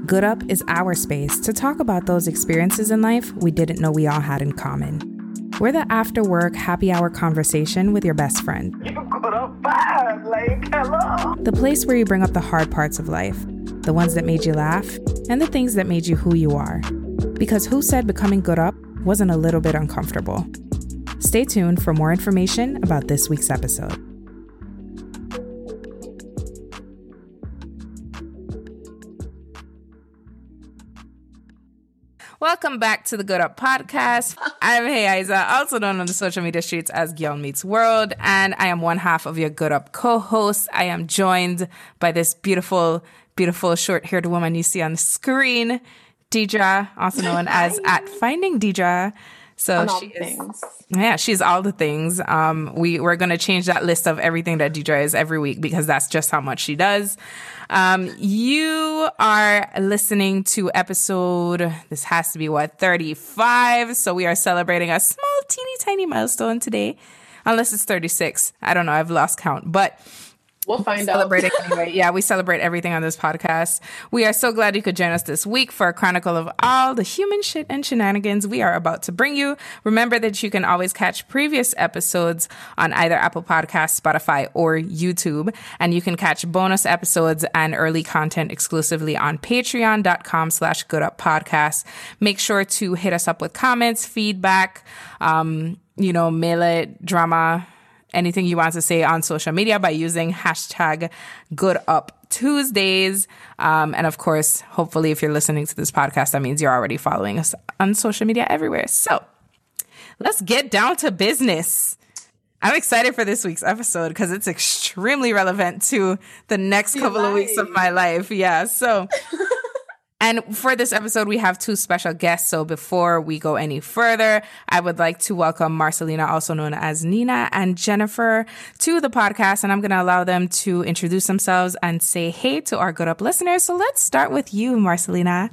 Good Up is our space to talk about those experiences in life we didn't know we all had in common. We're the after-work happy hour conversation with your best friend. You got a vibe, like, hello. The place where you bring up the hard parts of life, the ones that made you laugh, and the things that made you who you are. Because who said becoming good up wasn't a little bit uncomfortable? Stay tuned for more information about this week's episode. Welcome back to the Good Up Podcast. I'm Hey Isa, also known on the social media streets as Girl Meets World, and I am one half of your Good Up co-host. I am joined by this beautiful, beautiful short-haired woman you see on the screen, Deidre, also known as at Finding Deidre. So she's all the things. We're going to change that list of everything that Deidre is every week because that's just how much she does. You are listening to episode, this has to be 35. So we are celebrating a small, teeny, tiny milestone today. Unless it's 36. I don't know. I've lost count, but we'll find celebrating anyway. Yeah, we celebrate everything on this podcast. We are so glad you could join us this week for a chronicle of all the human shit and shenanigans we are about to bring you. Remember that you can always catch previous episodes on either Apple Podcasts, Spotify, or YouTube. And you can catch bonus episodes and early content exclusively on patreon.com/gooduppodcast. Make sure to hit us up with comments, feedback, mail it, drama, anything you want to say on social media by using hashtag GoodUpTuesdays. And of course, hopefully, if you're listening to this podcast, that means you're already following us on social media everywhere. So let's get down to business. I'm excited for this week's episode because it's extremely relevant to the next couple of weeks of my life. Yeah. So and for this episode, we have two special guests. So before we go any further, I would like to welcome Marcelina, also known as Nina, and Jennifer to the podcast. And I'm going to allow them to introduce themselves and say hey to our Good Up listeners. So let's start with you, Marcelina.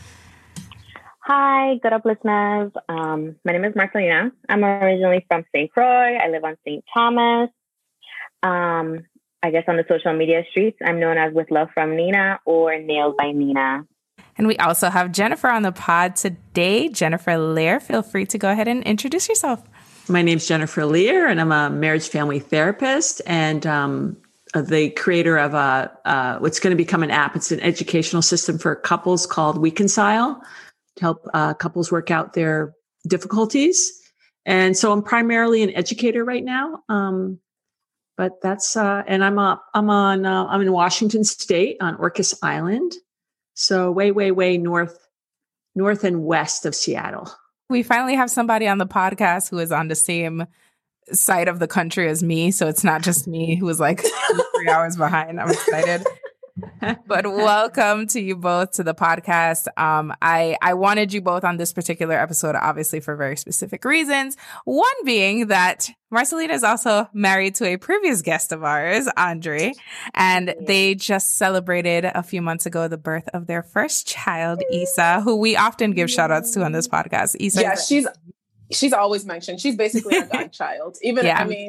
Hi, Good Up listeners. My name is Marcelina. I'm originally from St. Croix. I live on St. Thomas. I guess on the social media streets, I'm known as With Love from Nina or Nailed by Nina. And we also have Jennifer on the pod today. Jennifer Lear, feel free to go ahead and introduce yourself. My name's Jennifer Lear, and I'm a marriage family therapist and the creator of what's going to become an app. It's an educational system for couples called Weconcile to help couples work out their difficulties. And so I'm primarily an educator right now. But that's and I'm in Washington State on Orcas Island. So way north and west of Seattle. We finally have somebody on the podcast who is on the same side of the country as me. So it's not just me who is like 3 hours behind. I'm excited. But welcome to you both to the podcast. I wanted you both on this particular episode, obviously for very specific reasons. One being that Marcelina is also married to a previous guest of ours, Andre, and they just celebrated a few months ago the birth of their first child, Isa, who we often give shout outs to on this podcast. Isa, yeah, she's always mentioned. She's basically our godchild. Even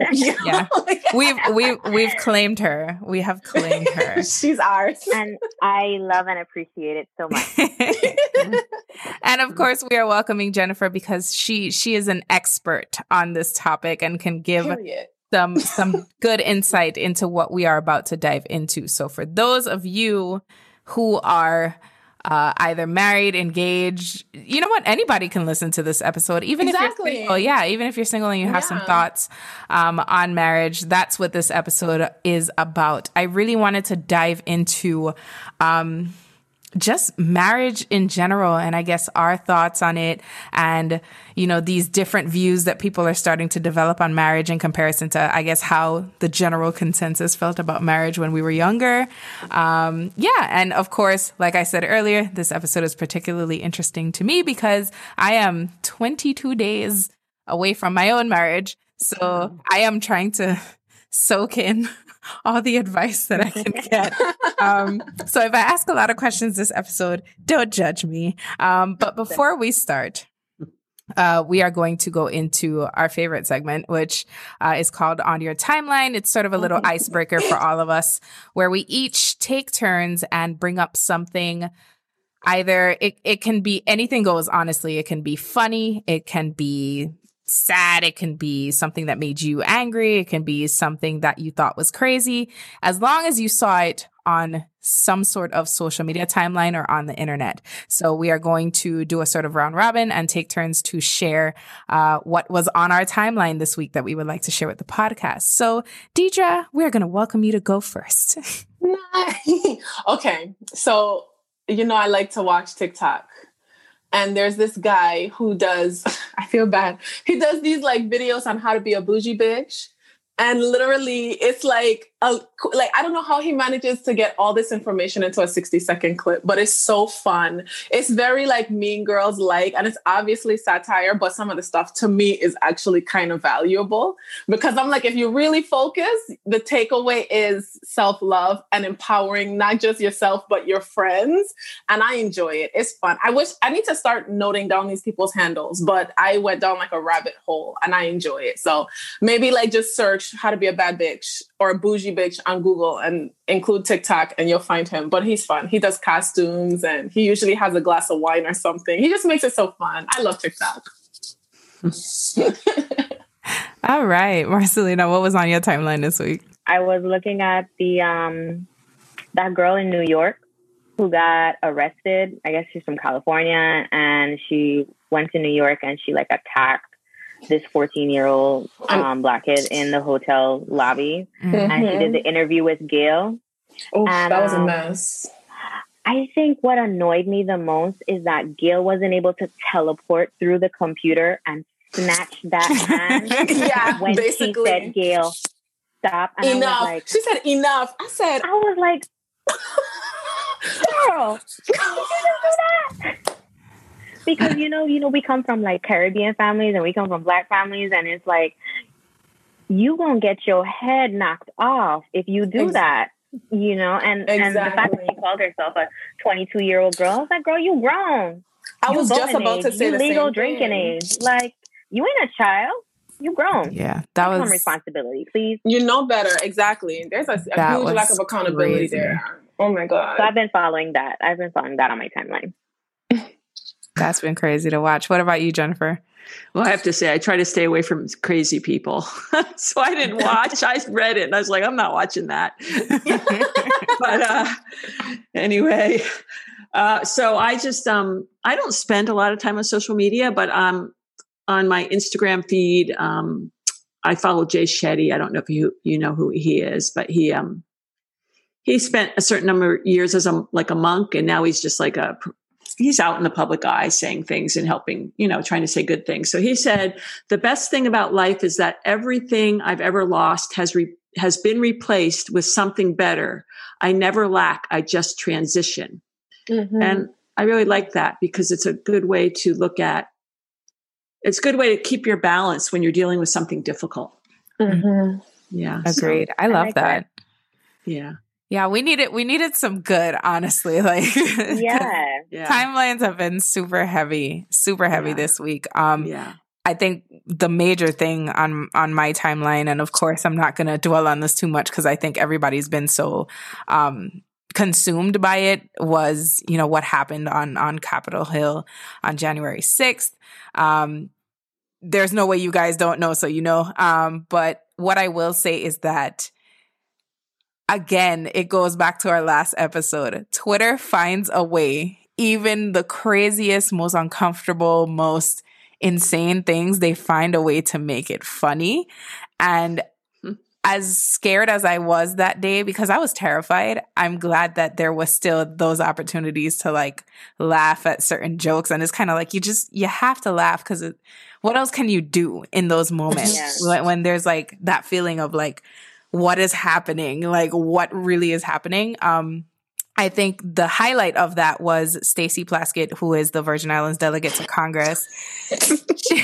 we've claimed her. We have claimed her. She's ours, and I love and appreciate it so much. And of course, we are welcoming Jennifer because she is an expert on this topic and can give some good insight into what we are about to dive into. So, for those of you who are either married, engaged, you know what? Anybody can listen to this episode, even if you're single. Yeah, even if you're single and you have some thoughts on marriage. That's what this episode is about. I really wanted to dive into just marriage in general, and I guess our thoughts on it, and these different views that people are starting to develop on marriage in comparison to, I guess, how the general consensus felt about marriage when we were younger. And of course, like I said earlier, this episode is particularly interesting to me because I am 22 days away from my own marriage, so I am trying to soak in all the advice that I can get. So if I ask a lot of questions this episode, don't judge me. But before we start, we are going to go into our favorite segment, which is called On Your Timeline. It's sort of a little icebreaker for all of us, where we each take turns and bring up something either it can be anything goes, honestly. It can be funny, it can be sad, it can be something that made you angry, it can be something that you thought was crazy, as long as you saw it on some sort of social media timeline or on the internet. So we are going to do a sort of round robin and take turns to share what was on our timeline this week that we would like to share with the podcast. So Deidre, we're going to welcome you to go first. Okay. So, I like to watch TikTok. And there's this guy who does, I feel bad. He does these like videos on how to be a bougie bitch. And literally it's like I don't know how he manages to get all this information into a 60-second clip, but it's so fun. It's very like Mean Girls like, and it's obviously satire, but some of the stuff to me is actually kind of valuable because I'm like, if you really focus, the takeaway is self-love and empowering not just yourself, but your friends. And I enjoy it. It's fun. I need to start noting down these people's handles, but I went down like a rabbit hole and I enjoy it. So maybe like just search how to be a bad bitch or a bougie bitch on Google and include TikTok and you'll find him. But he's fun. He does costumes and he usually has a glass of wine or something. He just makes it so fun. I love TikTok. All right. Marcelina, what was on your timeline this week? I was looking at that girl in New York who got arrested. I guess she's from California and she went to New York and she like attacked this 14-year-old Black kid in the hotel lobby. Mm-hmm. And she did the interview with Gayle. Oh, that was a mess. I think what annoyed me the most is that Gayle wasn't able to teleport through the computer and snatch that hand when basically. She said, Gayle, stop. And enough. I was like, she said, enough. I was like, girl, you didn't do that. Because, we come from like Caribbean families and we come from Black families. And it's like, you gonna get your head knocked off if you do that, and the fact that she called herself a 22-year-old girl, I was like, girl, you grown. I was just about to say the same legal drinking age. Like, you ain't a child. You grown. Yeah, that was some responsibility, please. You know better. Exactly. There's a huge lack of accountability there. Oh my God. So I've been following that. On my timeline. That's been crazy to watch. What about you, Jennifer? Well, I have to say, I try to stay away from crazy people. So I didn't watch. I read it and I was like, I'm not watching that. But anyway, so I just, I don't spend a lot of time on social media, but on my Instagram feed, I follow Jay Shetty. I don't know if you know who he is, but he spent a certain number of years as a monk, and now he's just like he's out in the public eye saying things and helping, trying to say good things. So he said, the best thing about life is that everything I've ever lost has been replaced with something better. I never lack. I just transition. Mm-hmm. And I really like that because it's a good way to it's a good way to keep your balance when you're dealing with something difficult. Mm-hmm. Yeah. Agreed. So, I love that. Yeah. Yeah, we needed some good, honestly. Like, yeah. Timelines have been super heavy this week. I think the major thing on my timeline, and of course, I'm not going to dwell on this too much because I think everybody's been so consumed by it, was, what happened on Capitol Hill on January 6th. There's no way you guys don't know, so but what I will say is that, again, it goes back to our last episode. Twitter finds a way, even the craziest, most uncomfortable, most insane things, they find a way to make it funny. And as scared as I was that day, because I was terrified, I'm glad that there was still those opportunities to like laugh at certain jokes. And it's kind of like, you have to laugh because what else can you do in those moments when there's like that feeling of like, what is happening? Like, what really is happening? I think the highlight of that was Stacey Plaskett, who is the Virgin Islands delegate to Congress. She,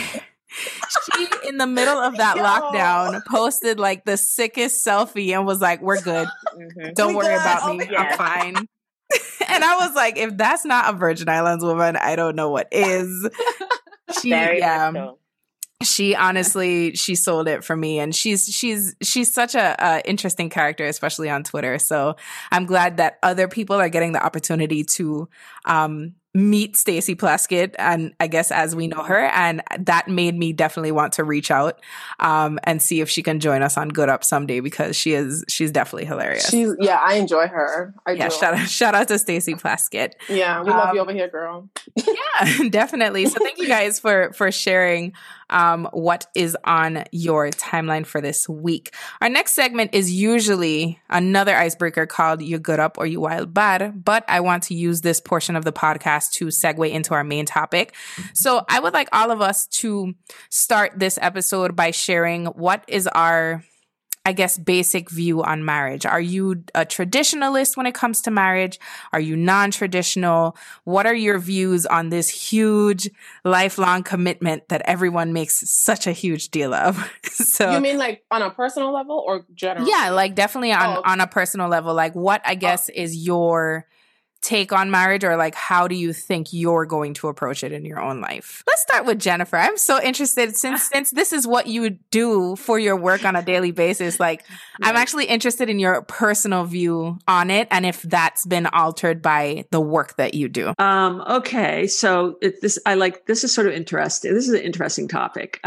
in the middle of that lockdown, posted like the sickest selfie and was like, we're good. Mm-hmm. Don't worry about me. I'm fine. And I was like, if that's not a Virgin Islands woman, I don't know what is. she honestly, she sold it for me, and she's such a interesting character, especially on Twitter. So I'm glad that other people are getting the opportunity to meet Stacey Plaskett, and I guess as we know her, and that made me definitely want to reach out and see if she can join us on Good Up someday, because she's definitely hilarious. I enjoy her. I do. Shout out to Stacey Plaskett. Yeah, we love you over here, girl. Yeah, definitely. So thank you guys for sharing what is on your timeline for this week. Our next segment is usually another icebreaker called You Good Up or You Wild Bad, but I want to use this portion of the podcast to segue into our main topic. So I would like all of us to start this episode by sharing what is our, I guess, basic view on marriage. Are you a traditionalist when it comes to marriage? Are you non-traditional? What are your views on this huge lifelong commitment that everyone makes such a huge deal of? So you mean like on a personal level or general? Yeah, like definitely on a personal level. Like what, I guess, is your take on marriage, or like how do you think you're going to approach it in your own life? Let's start with Jennifer. I'm so interested, since this is what you do for your work on a daily basis. Like, I'm actually interested in your personal view on it, and if that's been altered by the work that you do. Okay, so this is sort of interesting. This is an interesting topic.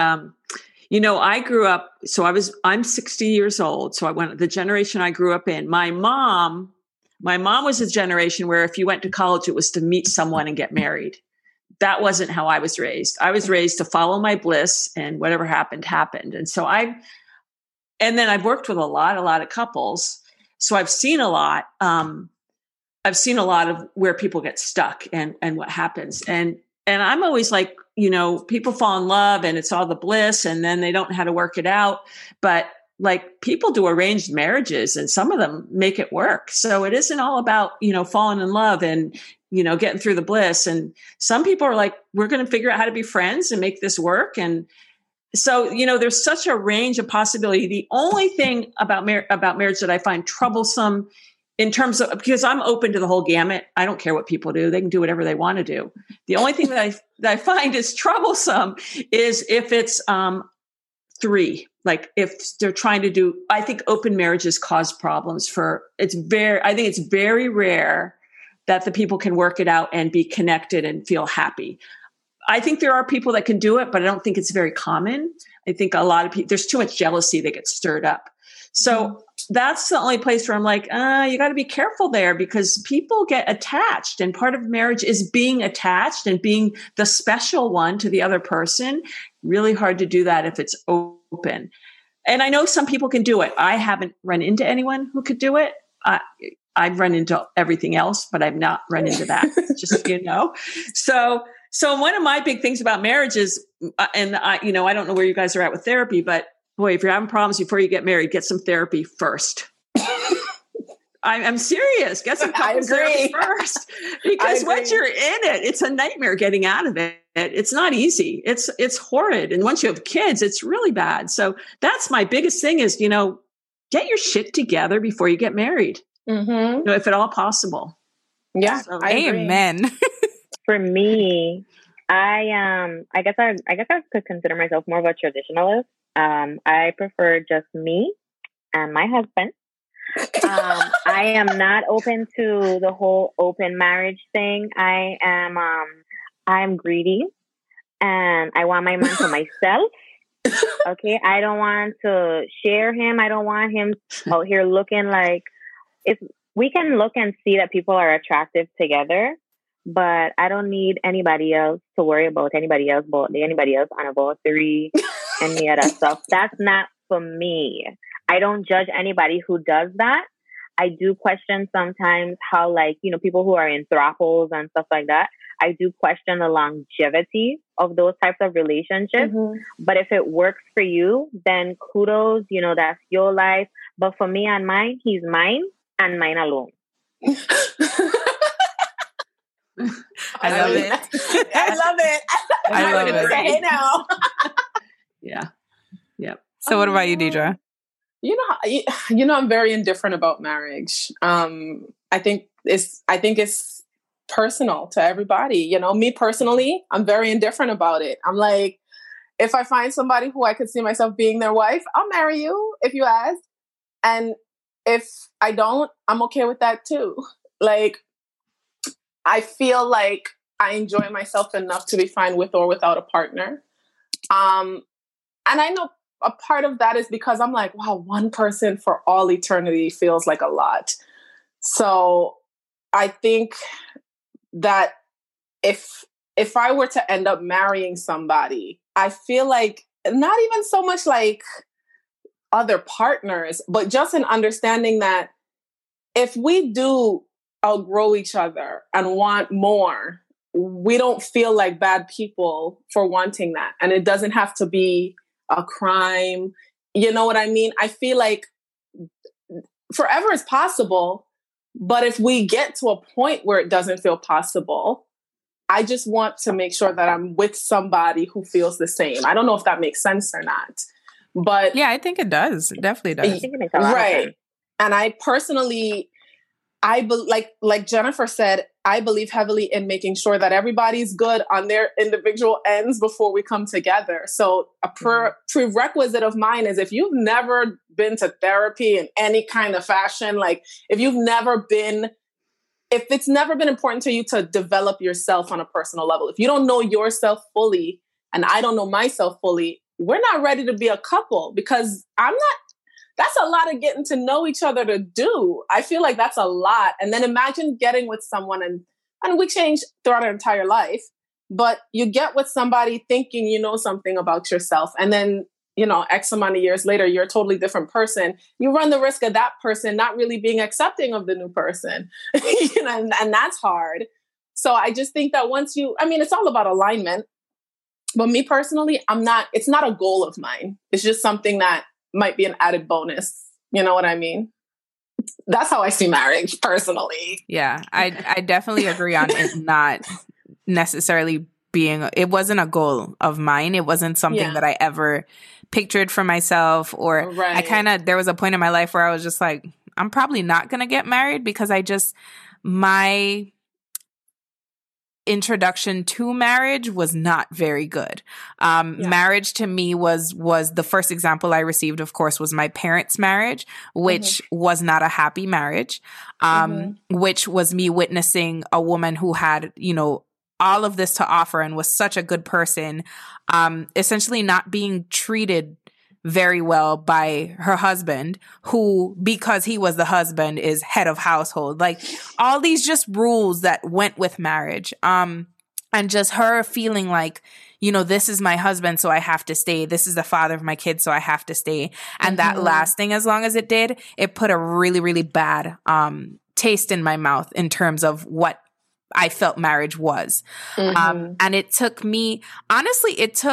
I grew up. So I'm 60 years old. So the generation I grew up in. My mom was a generation where if you went to college, it was to meet someone and get married. That wasn't how I was raised. I was raised to follow my bliss, and whatever happened, happened. And so and then I've worked with a lot of couples. So I've seen a lot. I've seen a lot of where people get stuck and what happens. And I'm always like, people fall in love and it's all the bliss, and then they don't know how to work it out. But like, people do arranged marriages, and some of them make it work. So it isn't all about, falling in love and, getting through the bliss. And some people are like, we're going to figure out how to be friends and make this work. And so, there's such a range of possibility. The only thing about marriage that I find troublesome in terms of, because I'm open to the whole gamut. I don't care what people do. They can do whatever they want to do. The only thing that I find is troublesome is if it's, three, like if they're trying to do, I think open marriages cause problems I think it's very rare that the people can work it out and be connected and feel happy. I think there are people that can do it, but I don't think it's very common. I think a lot of people, there's too much jealousy that gets stirred up. So that's the only place where I'm like, you got to be careful there, because people get attached, and part of marriage is being attached and being the special one to the other person. Really hard to do that if it's open. And I know some people can do it. I haven't run into anyone who could do it. I've run into everything else, but I've not run into that, just, So one of my big things about marriage is, and I don't know where you guys are at with therapy, but boy, if you're having problems before you get married, get some therapy first. I'm serious. Get some couples therapy first, because once you're in it, it's a nightmare getting out of it. It's not easy. It's horrid. And once you have kids, it's really bad. So that's my biggest thing is, get your shit together before you get married, if at all possible. Yeah. So, amen. For me, I guess I could consider myself more of a traditionalist. I prefer just me and my husband. I am not open to the whole open marriage thing. I'm greedy, and I want my man to myself. Okay, I don't want to share him. I don't want him out here looking like, we can look and see that people are attractive together, but I don't need anybody else to worry about anybody else anniversary, any of that stuff. That's not for me. I don't judge anybody who does that. I do question sometimes how, people who are in thruples and stuff like that, I do question the longevity of those types of relationships. But if it works for you, then kudos, that's your life. But for me and mine, he's mine and mine alone. I love it. I love it. I love it. Say now. Yeah. Yep. So what about you, Deidre? I'm very indifferent about marriage. I think it's personal to everybody. Me personally, I'm very indifferent about it. I'm like, if I find somebody who I could see myself being their wife, I'll marry you if you ask. And if I don't, I'm okay with that too. Like, I feel like I enjoy myself enough to be fine with or without a partner. And I know a part of that is because I'm like, wow, one person for all eternity feels like a lot. So I think that if I were to end up marrying somebody, I feel like not even so much like other partners, but just an understanding that if we do outgrow each other and want more, we don't feel like bad people for wanting that. And it doesn't have to be a crime. You know what I mean? I feel like forever is possible, but if we get to a point where it doesn't feel possible, I just want to make sure that I'm with somebody who feels the same. I don't know if that makes sense or not, but yeah, I think it does. It definitely does. I think it makes a lot of sense. And I personally, like Jennifer said, I believe heavily in making sure that everybody's good on their individual ends before we come together. So a prerequisite of mine is if you've never been to therapy in any kind of fashion, like if it's never been important to you to develop yourself on a personal level, if you don't know yourself fully and I don't know myself fully, we're not ready to be a couple because that's a lot of getting to know each other to do. I feel like that's a lot. And then imagine getting with someone and we change throughout our entire life, but you get with somebody thinking you know something about yourself. And then, X amount of years later, you're a totally different person. You run the risk of that person not really being accepting of the new person, and that's hard. So I just think that it's all about alignment. But me personally, it's not a goal of mine. It's just something that might be an added bonus. You know what I mean? That's how I see marriage personally. Yeah, I definitely agree on it not necessarily it wasn't a goal of mine. It wasn't something that I ever pictured for myself, or there was a point in my life where I was just like, I'm probably not going to get married because my introduction to marriage was not very good. Marriage to me was the first example I received, of course, was my parents' marriage, which was not a happy marriage, which was me witnessing a woman who had, all of this to offer and was such a good person, essentially not being treated very well by her husband, who, because he was the husband, is head of household. Like all these just rules that went with marriage. And just her feeling like, this is my husband, so I have to stay. This is the father of my kids, so I have to stay. And that lasting as long as it did, it put a really, really bad taste in my mouth in terms of what I felt marriage was. And it took me, honestly,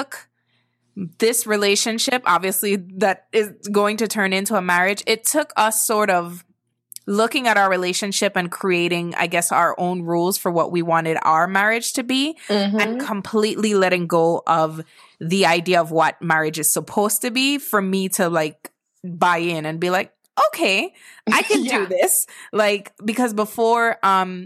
this relationship, obviously, that is going to turn into a marriage. It took us sort of looking at our relationship and creating, I guess, our own rules for what we wanted our marriage to be, and completely letting go of the idea of what marriage is supposed to be for me to like buy in and be like, okay, I can do this. Like, because before,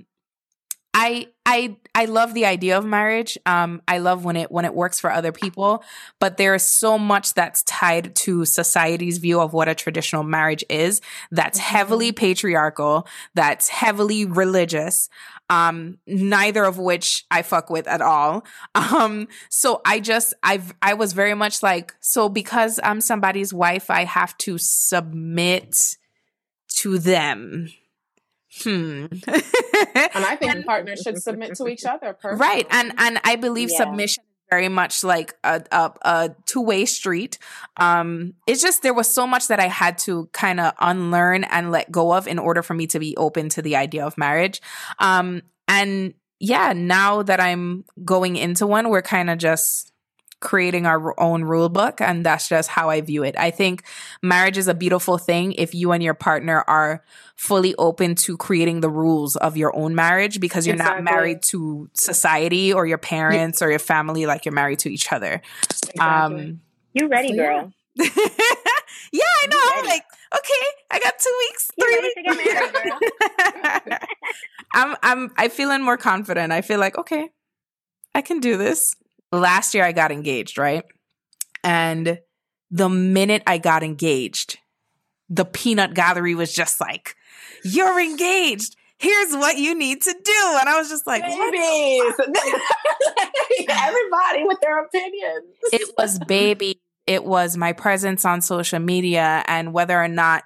I love the idea of marriage. I love when it works for other people, but there is so much that's tied to society's view of what a traditional marriage is. That's heavily patriarchal. That's heavily religious. Neither of which I fuck with at all. So I was very much like, so because I'm somebody's wife, I have to submit to them. And I think partners should submit to each other. Personally. Right. And I believe submission is very much like a two-way street. It's just, there was so much that I had to kind of unlearn and let go of in order for me to be open to the idea of marriage. And yeah, now that I'm going into one, we're kind of just creating our own rule book, and that's just how I view it. I think marriage is a beautiful thing if you and your partner are fully open to creating the rules of your own marriage, because you're not married to society or your parents or your family, like you're married to each other. You ready, girl? Yeah, I know. I'm like, okay, I got 2 weeks, 3 weeks. To get married, girl. I'm feeling more confident. I feel like, okay, I can do this. Last year I got engaged, right? And the minute I got engaged, the peanut gallery was just like, you're engaged. Here's what you need to do. And I was just like, babies. Everybody with their opinions. It was baby. It was my presence on social media and whether or not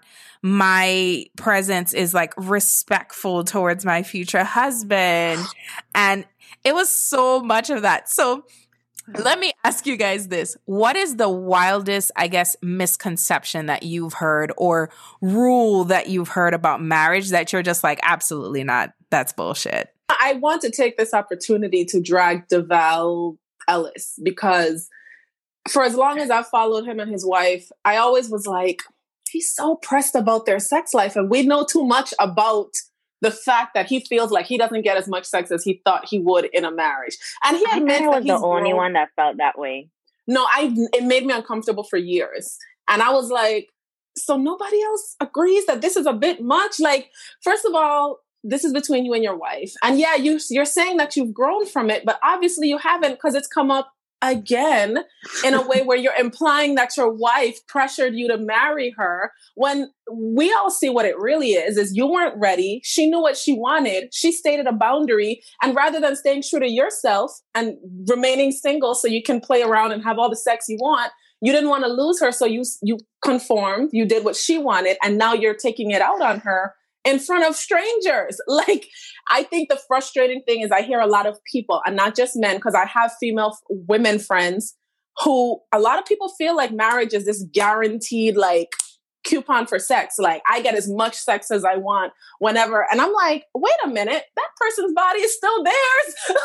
my presence is like respectful towards my future husband. And it was so much of that. So let me ask you guys this. What is the wildest, I guess, misconception that you've heard or rule that you've heard about marriage that you're just like, absolutely not. That's bullshit. I want to take this opportunity to drag DeVal Ellis because for as long as I've followed him and his wife, I always was like, he's so pressed about their sex life. And we know too much about the fact that he feels like he doesn't get as much sex as he thought he would in a marriage. And he admits that he's the only one that felt that way. No, it made me uncomfortable for years. And I was like, so nobody else agrees that this is a bit much? Like, first of all, this is between you and your wife. And yeah, you're saying that you've grown from it, but obviously you haven't because it's come up again in a way where you're implying that your wife pressured you to marry her when we all see what it really is you weren't ready. She knew what she wanted. She stated a boundary. And rather than staying true to yourself and remaining single so you can play around and have all the sex you want, you didn't want to lose her. So you conformed, you did what she wanted. And now you're taking it out on her in front of strangers. Like, I think the frustrating thing is I hear a lot of people, and not just men, because I have women friends who a lot of people feel like marriage is this guaranteed, like, coupon for sex. Like, I get as much sex as I want whenever. And I'm like, wait a minute, that person's body is still theirs.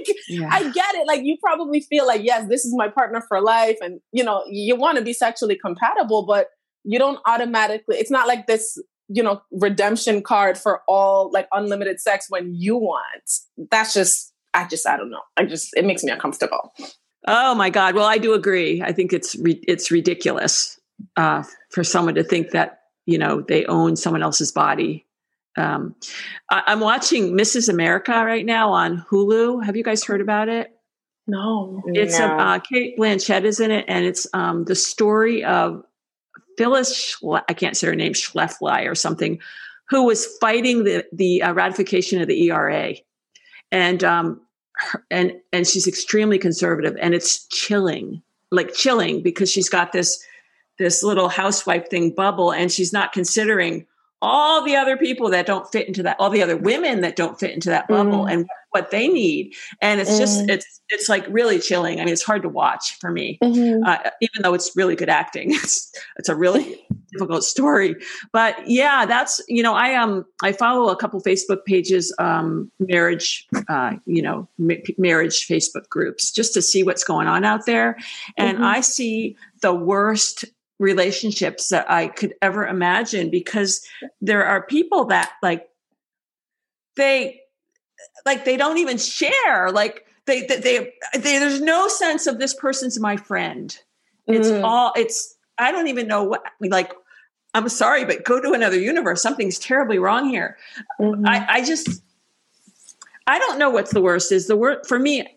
I get it. Like, you probably feel like, yes, this is my partner for life. And, you want to be sexually compatible, but you don't automatically, it's not like this, redemption card for all like unlimited sex when you want. That's just, I don't know. It makes me uncomfortable. Oh my God. Well, I do agree. I think it's ridiculous for someone to think that, they own someone else's body. I'm watching Mrs. America right now on Hulu. Have you guys heard about it? No. It's Kate Blanchett is in it. And it's the story of Phyllis, I can't say her name, Schlafly or something, who was fighting the ratification of the ERA, and she's extremely conservative, and it's chilling because she's got this little housewife thing bubble, and she's not considering all the other people that don't fit into that, all the other women that don't fit into that bubble and what they need. And it's just, it's like really chilling. I mean, it's hard to watch for me, even though it's really good acting. It's a really difficult story, but yeah, that's, I follow a couple Facebook pages, marriage Facebook groups just to see what's going on out there. And I see the worst relationships that I could ever imagine, because there are people that they don't even share. Like they there's no sense of this person's my friend. It's I don't even know what, I'm sorry, but go to another universe. Something's terribly wrong here. I don't know what's the worst is. The worst for me,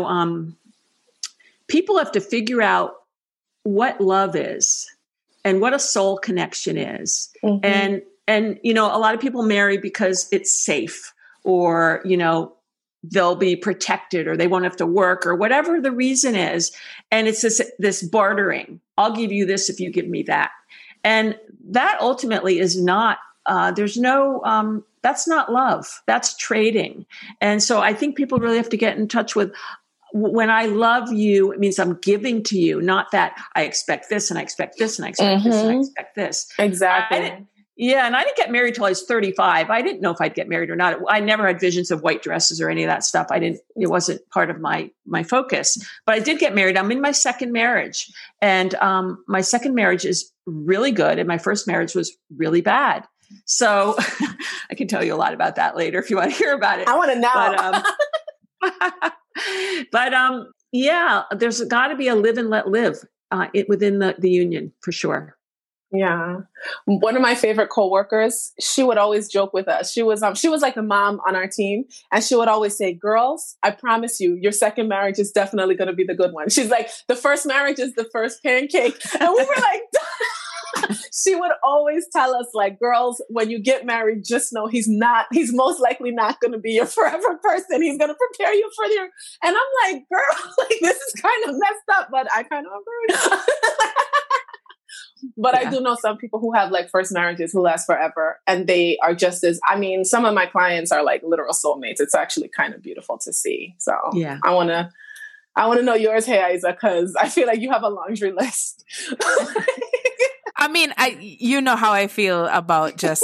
people have to figure out what love is and what a soul connection is. And a lot of people marry because it's safe, or, they'll be protected, or they won't have to work, or whatever the reason is. And it's this bartering. I'll give you this if you give me that. And that ultimately is not, that's not love. That's trading. And so I think people really have to get in touch with, when I love you, it means I'm giving to you, not that I expect this and I expect this and I expect this and I expect this. Exactly. And I didn't get married till I was 35. I didn't know if I'd get married or not. I never had visions of white dresses or any of that stuff. It wasn't part of my focus, but I did get married. I'm in my second marriage, and my second marriage is really good. And my first marriage was really bad. So I can tell you a lot about that later if you want to hear about it. I want to know. But there's got to be a live and let live within the union for sure. Yeah. One of my favorite coworkers, she would always joke with us. She was like a mom on our team, and she would always say, "Girls, I promise you, your second marriage is definitely going to be the good one." She's like, "The first marriage is the first pancake." And we were like, she would always tell us, like, "Girls, when you get married, just know he's most likely not going to be your forever person. He's going to prepare you for your," and I'm like, "Girl, like, this is kind of messed up," but I kind of agree. But yeah. I do know some people who have like first marriages who last forever, and they are just as, I mean, some of my clients are like literal soulmates. It's actually kind of beautiful to see. So yeah, I want to know yours, Hey Isa, because I feel like you have a laundry list. I mean, you know how I feel about just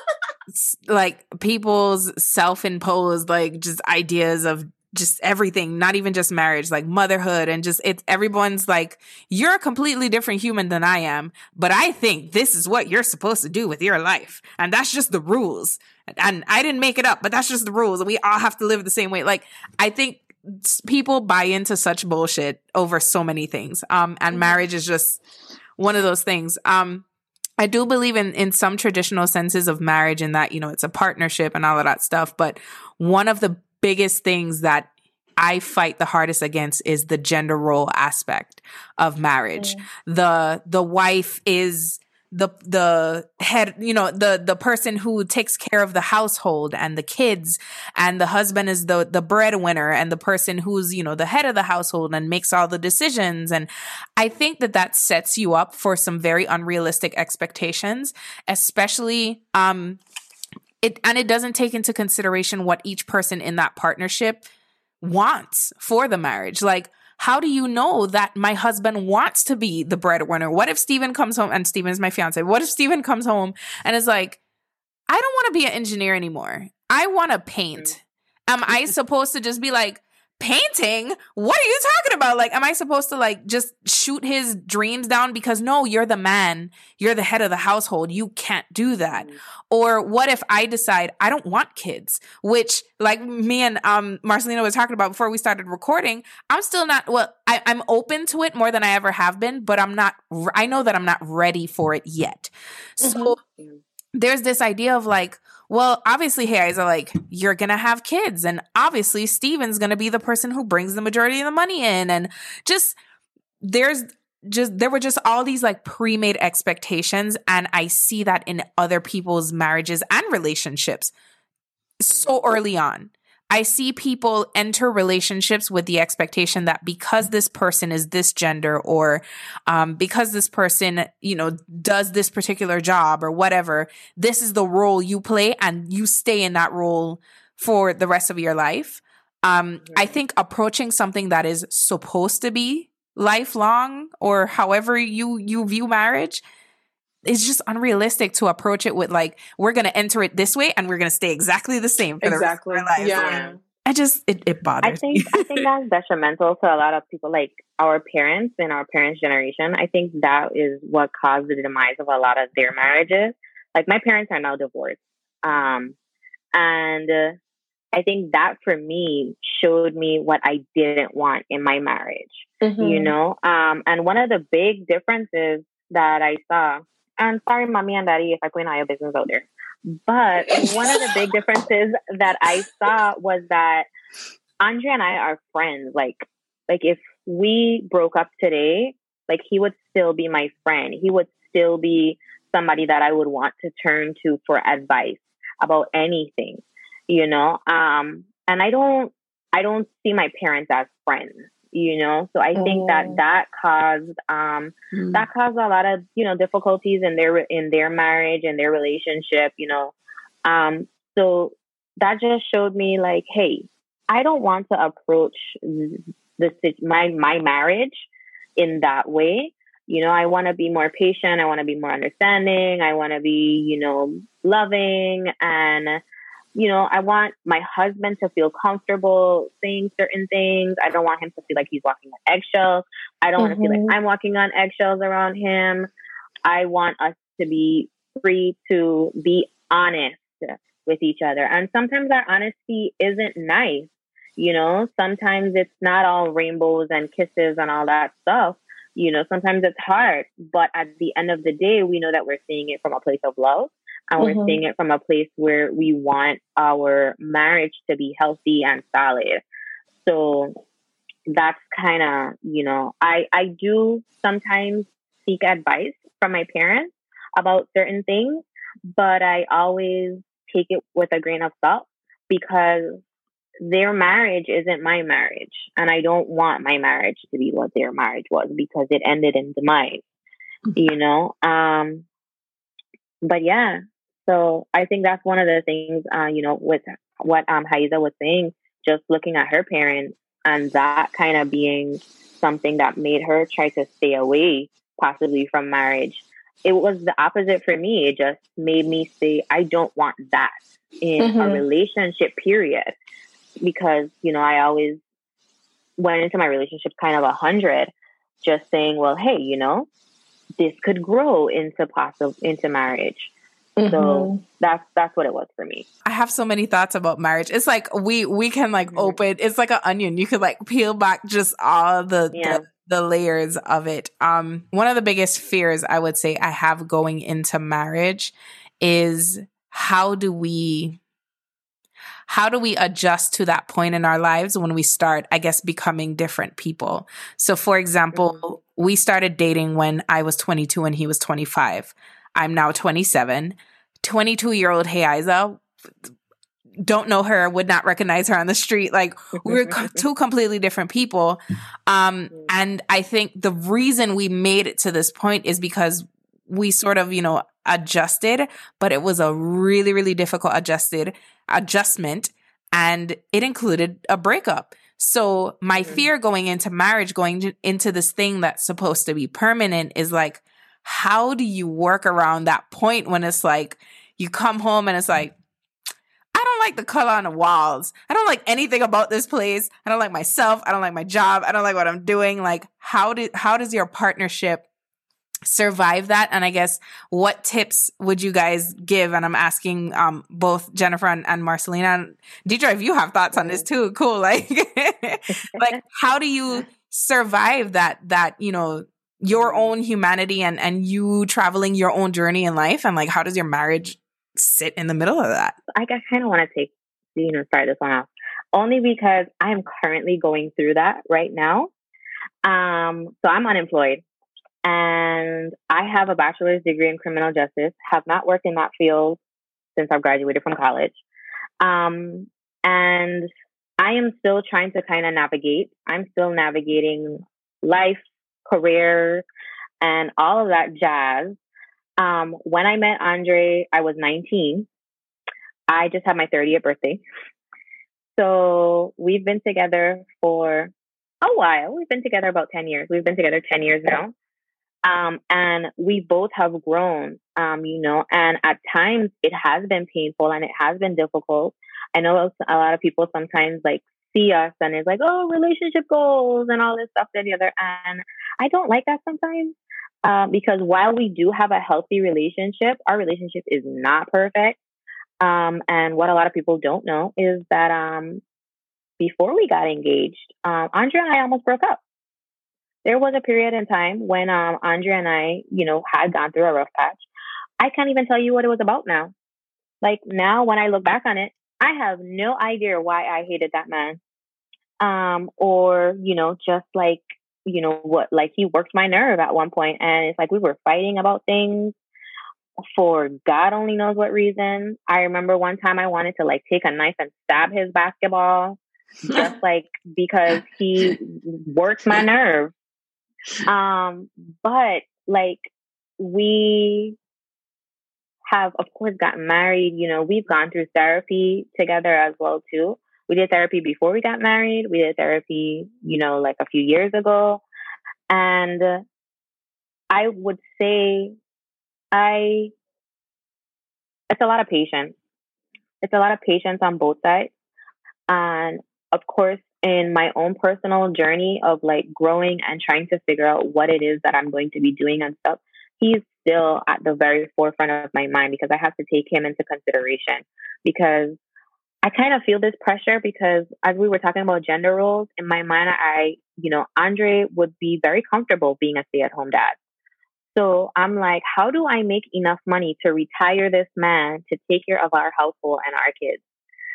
like people's self-imposed, like just ideas of just everything, not even just marriage, like motherhood, and just everyone's like, you're a completely different human than I am, but I think this is what you're supposed to do with your life. And that's just the rules. And I didn't make it up, but that's just the rules. And we all have to live the same way. Like, I think people buy into such bullshit over so many things. And marriage is just one of those things. I do believe in some traditional senses of marriage, in that, you know, it's a partnership and all of that stuff. But one of the biggest things that I fight the hardest against is the gender role aspect of marriage. The wife is the head, you know, the person who takes care of the household and the kids, and the husband is the breadwinner and the person who's, you know, the head of the household and makes all the decisions. And I think that sets you up for some very unrealistic expectations, especially it doesn't take into consideration what each person in that partnership wants for the marriage. Like, how do you know that my husband wants to be the breadwinner? What if Steven comes home, and Steven is my fiance. What if Steven comes home and is like, I don't want to be an engineer anymore. I want to paint. Am I supposed to just be like, painting? What are you talking about? Like, am I supposed to like just shoot his dreams down because no, you're the man, you're the head of the household, you can't do that? Or what if I decide I don't want kids, which like me and Marcelina was talking about before we started recording, I'm still not, well, I'm open to it more than I ever have been, but I know that I'm not ready for it yet. So there's this idea of like, well, obviously, Hey Isa, like, you're going to have kids, and obviously Steven's going to be the person who brings the majority of the money in. And there were just all these like pre-made expectations. And I see that in other people's marriages and relationships so early on. I see people enter relationships with the expectation that because this person is this gender, or because this person, you know, does this particular job or whatever, this is the role you play, and you stay in that role for the rest of your life. I think approaching something that is supposed to be lifelong, or however you view marriage, it's just unrealistic to approach it with like, we're going to enter it this way and we're going to stay exactly the same for the rest of our lives. Yeah. It bothers me. I think that's detrimental to a lot of people, like our parents and our parents' generation. I think that is what caused the demise of a lot of their marriages. Like, my parents are now divorced. And I think that for me showed me what I didn't want in my marriage, you know? And one of the big differences that I saw, and sorry, mommy and daddy, if I put all your business out there. But one of the big differences that I saw was that Andre and I are friends. Like if we broke up today, like, he would still be my friend. He would still be somebody that I would want to turn to for advice about anything, you know? And I don't see my parents as friends. You know, so I think that caused a lot of, you know, difficulties in their marriage and their relationship, you know. So that just showed me like, hey, I don't want to approach my marriage in that way. You know, I want to be more patient. I want to be more understanding. I want to be, you know, loving, and you know, I want my husband to feel comfortable saying certain things. I don't want him to feel like he's walking on eggshells. I don't want to feel like I'm walking on eggshells around him. I want us to be free to be honest with each other. And sometimes that honesty isn't nice. You know, sometimes it's not all rainbows and kisses and all that stuff. sometimes it's hard, but at the end of the day, we know that we're seeing it from a place of love, and we're seeing it from a place where we want our marriage to be healthy and solid. So that's kind of, I do sometimes seek advice from my parents about certain things, but I always take it with a grain of salt, because their marriage isn't my marriage. And I don't want my marriage to be what their marriage was, because it ended in demise, But yeah, so I think that's one of the things, with what Haiza was saying, just looking at her parents and that kind of being something that made her try to stay away possibly from marriage. It was the opposite for me. It just made me say, I don't want that in a relationship, period. Because, I always went into my relationship kind of 100, just saying, well, hey, this could grow into marriage. So that's what it was for me. I have so many thoughts about marriage. It's like we can open. It's like an onion. You could peel back just all the layers of it. One of the biggest fears I would say I have going into marriage is how do we adjust to that point in our lives when we start, I guess, becoming different people? So, for example, we started dating when I was 22 and he was 25. I'm now 27. 22-year-old Haiza, don't know her, would not recognize her on the street. We're two completely different people. And I think the reason we made it to this point is because we sort of, adjusted, but it was a really, really difficult adjustment, and it included a breakup. So my fear going into marriage, going into this thing that's supposed to be permanent, is how do you work around that point when it's you come home and it's I don't like the color on the walls. I don't like anything about this place. I don't like myself. I don't like my job. I don't like what I'm doing. How does your partnership survive that? And I guess what tips would you guys give? And I'm asking both Jennifer and Marcelina. And Deidre, if you have thoughts on this too, cool. How do you survive that your own humanity and you traveling your own journey in life? And how does your marriage sit in the middle of that? I kind of want to start this one off, only because I'm currently going through that right now. So I'm unemployed, and I have a bachelor's degree in criminal justice, have not worked in that field since I've graduated from college. And I am still trying to kind of navigate. I'm still navigating life, career, and all of that jazz. When I met Andre, I was 19. I just had my 30th birthday. So we've been together for a while. We've been together about 10 years. We've been together 10 years now. And we both have grown, and at times it has been painful and it has been difficult. I know a lot of people sometimes see us and it's oh, relationship goals and all this stuff and the other. And I don't like that sometimes. Because while we do have a healthy relationship, our relationship is not perfect. And what a lot of people don't know is that before we got engaged, Andre and I almost broke up. There was a period in time when Andre and I, had gone through a rough patch. I can't even tell you what it was about now. Now, when I look back on it, I have no idea why I hated that man. Or, just he worked my nerve at one point, and it's we were fighting about things for God only knows what reason. I remember one time I wanted to take a knife and stab his basketball, just because he worked my nerve. But we have, of course, gotten married. We've gone through therapy together as well too. We did therapy before we got married. We did therapy, a few years ago. And I would say it's a lot of patience. It's a lot of patience on both sides. And of course, in my own personal journey of growing and trying to figure out what it is that I'm going to be doing and stuff, he's still at the very forefront of my mind, because I have to take him into consideration, because I kind of feel this pressure because as we were talking about gender roles, in my mind, Andre would be very comfortable being a stay-at-home dad. So I'm like, how do I make enough money to retire this man to take care of our household and our kids?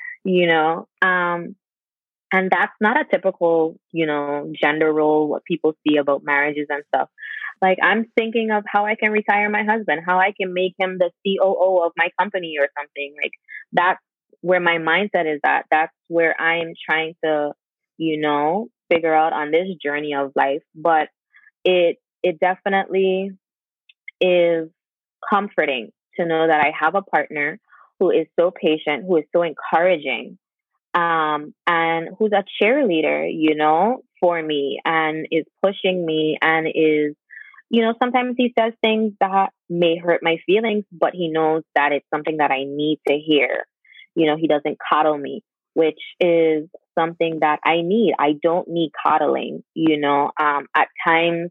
And that's not a typical, gender role, what people see about marriages and stuff. Like, I'm thinking of how I can retire my husband, how I can make him the COO of my company or something. Like, that's where my mindset is at. That's where I am trying to, figure out on this journey of life. But it definitely is comforting to know that I have a partner who is so patient, who is so encouraging, and who's a cheerleader, for me, and is pushing me, and is, sometimes he says things that may hurt my feelings, but he knows that it's something that I need to hear. He doesn't coddle me, which is something that I need. I don't need coddling, at times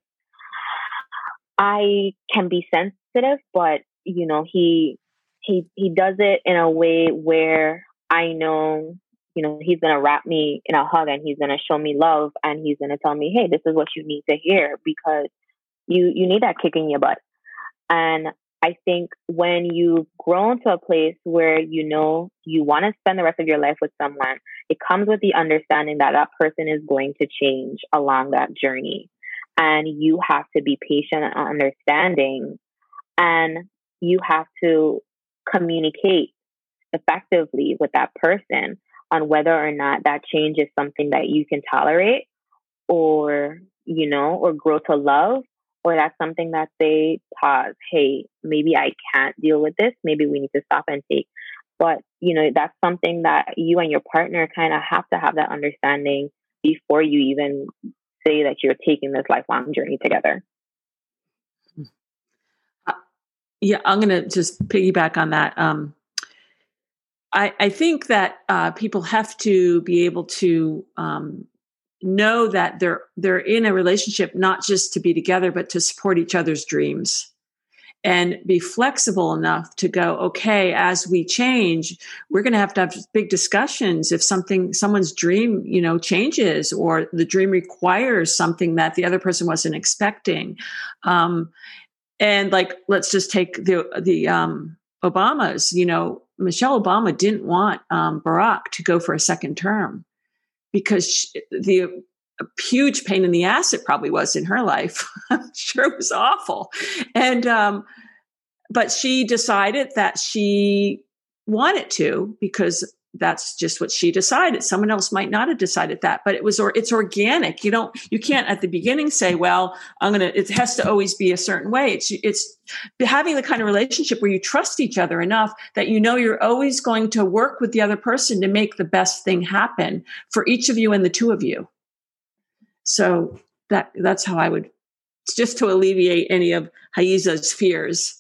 I can be sensitive, but, he does it in a way where I know, he's going to wrap me in a hug, and he's going to show me love, and he's going to tell me, hey, this is what you need to hear, because you need that kick in your butt. And I think when you've grown to a place where you want to spend the rest of your life with someone, it comes with the understanding that that person is going to change along that journey. And you have to be patient and understanding, and you have to communicate effectively with that person on whether or not that change is something that you can tolerate or grow to love, or that's something that they pause. Hey, maybe I can't deal with this. Maybe we need to stop and take. But, that's something that you and your partner kind of have to have that understanding before you even say that you're taking this lifelong journey together. Yeah, I'm going to just piggyback on that. I think that people have to be able to know that they're in a relationship not just to be together, but to support each other's dreams, and be flexible enough to go, okay, as we change, we're going to have big discussions if someone's dream, changes, or the dream requires something that the other person wasn't expecting. And like, let's just take the Obamas. Michelle Obama didn't want Barack to go for a second term because the huge pain in the ass it probably was in her life. I'm sure it was awful. And, but she decided that she wanted to, because that's just what she decided. Someone else might not have decided that, but it's organic. You can't at the beginning say, well, it has to always be a certain way. It's having the kind of relationship where you trust each other enough that you're always going to work with the other person to make the best thing happen for each of you and the two of you. So that's how I would, just to alleviate any of Haiza's fears.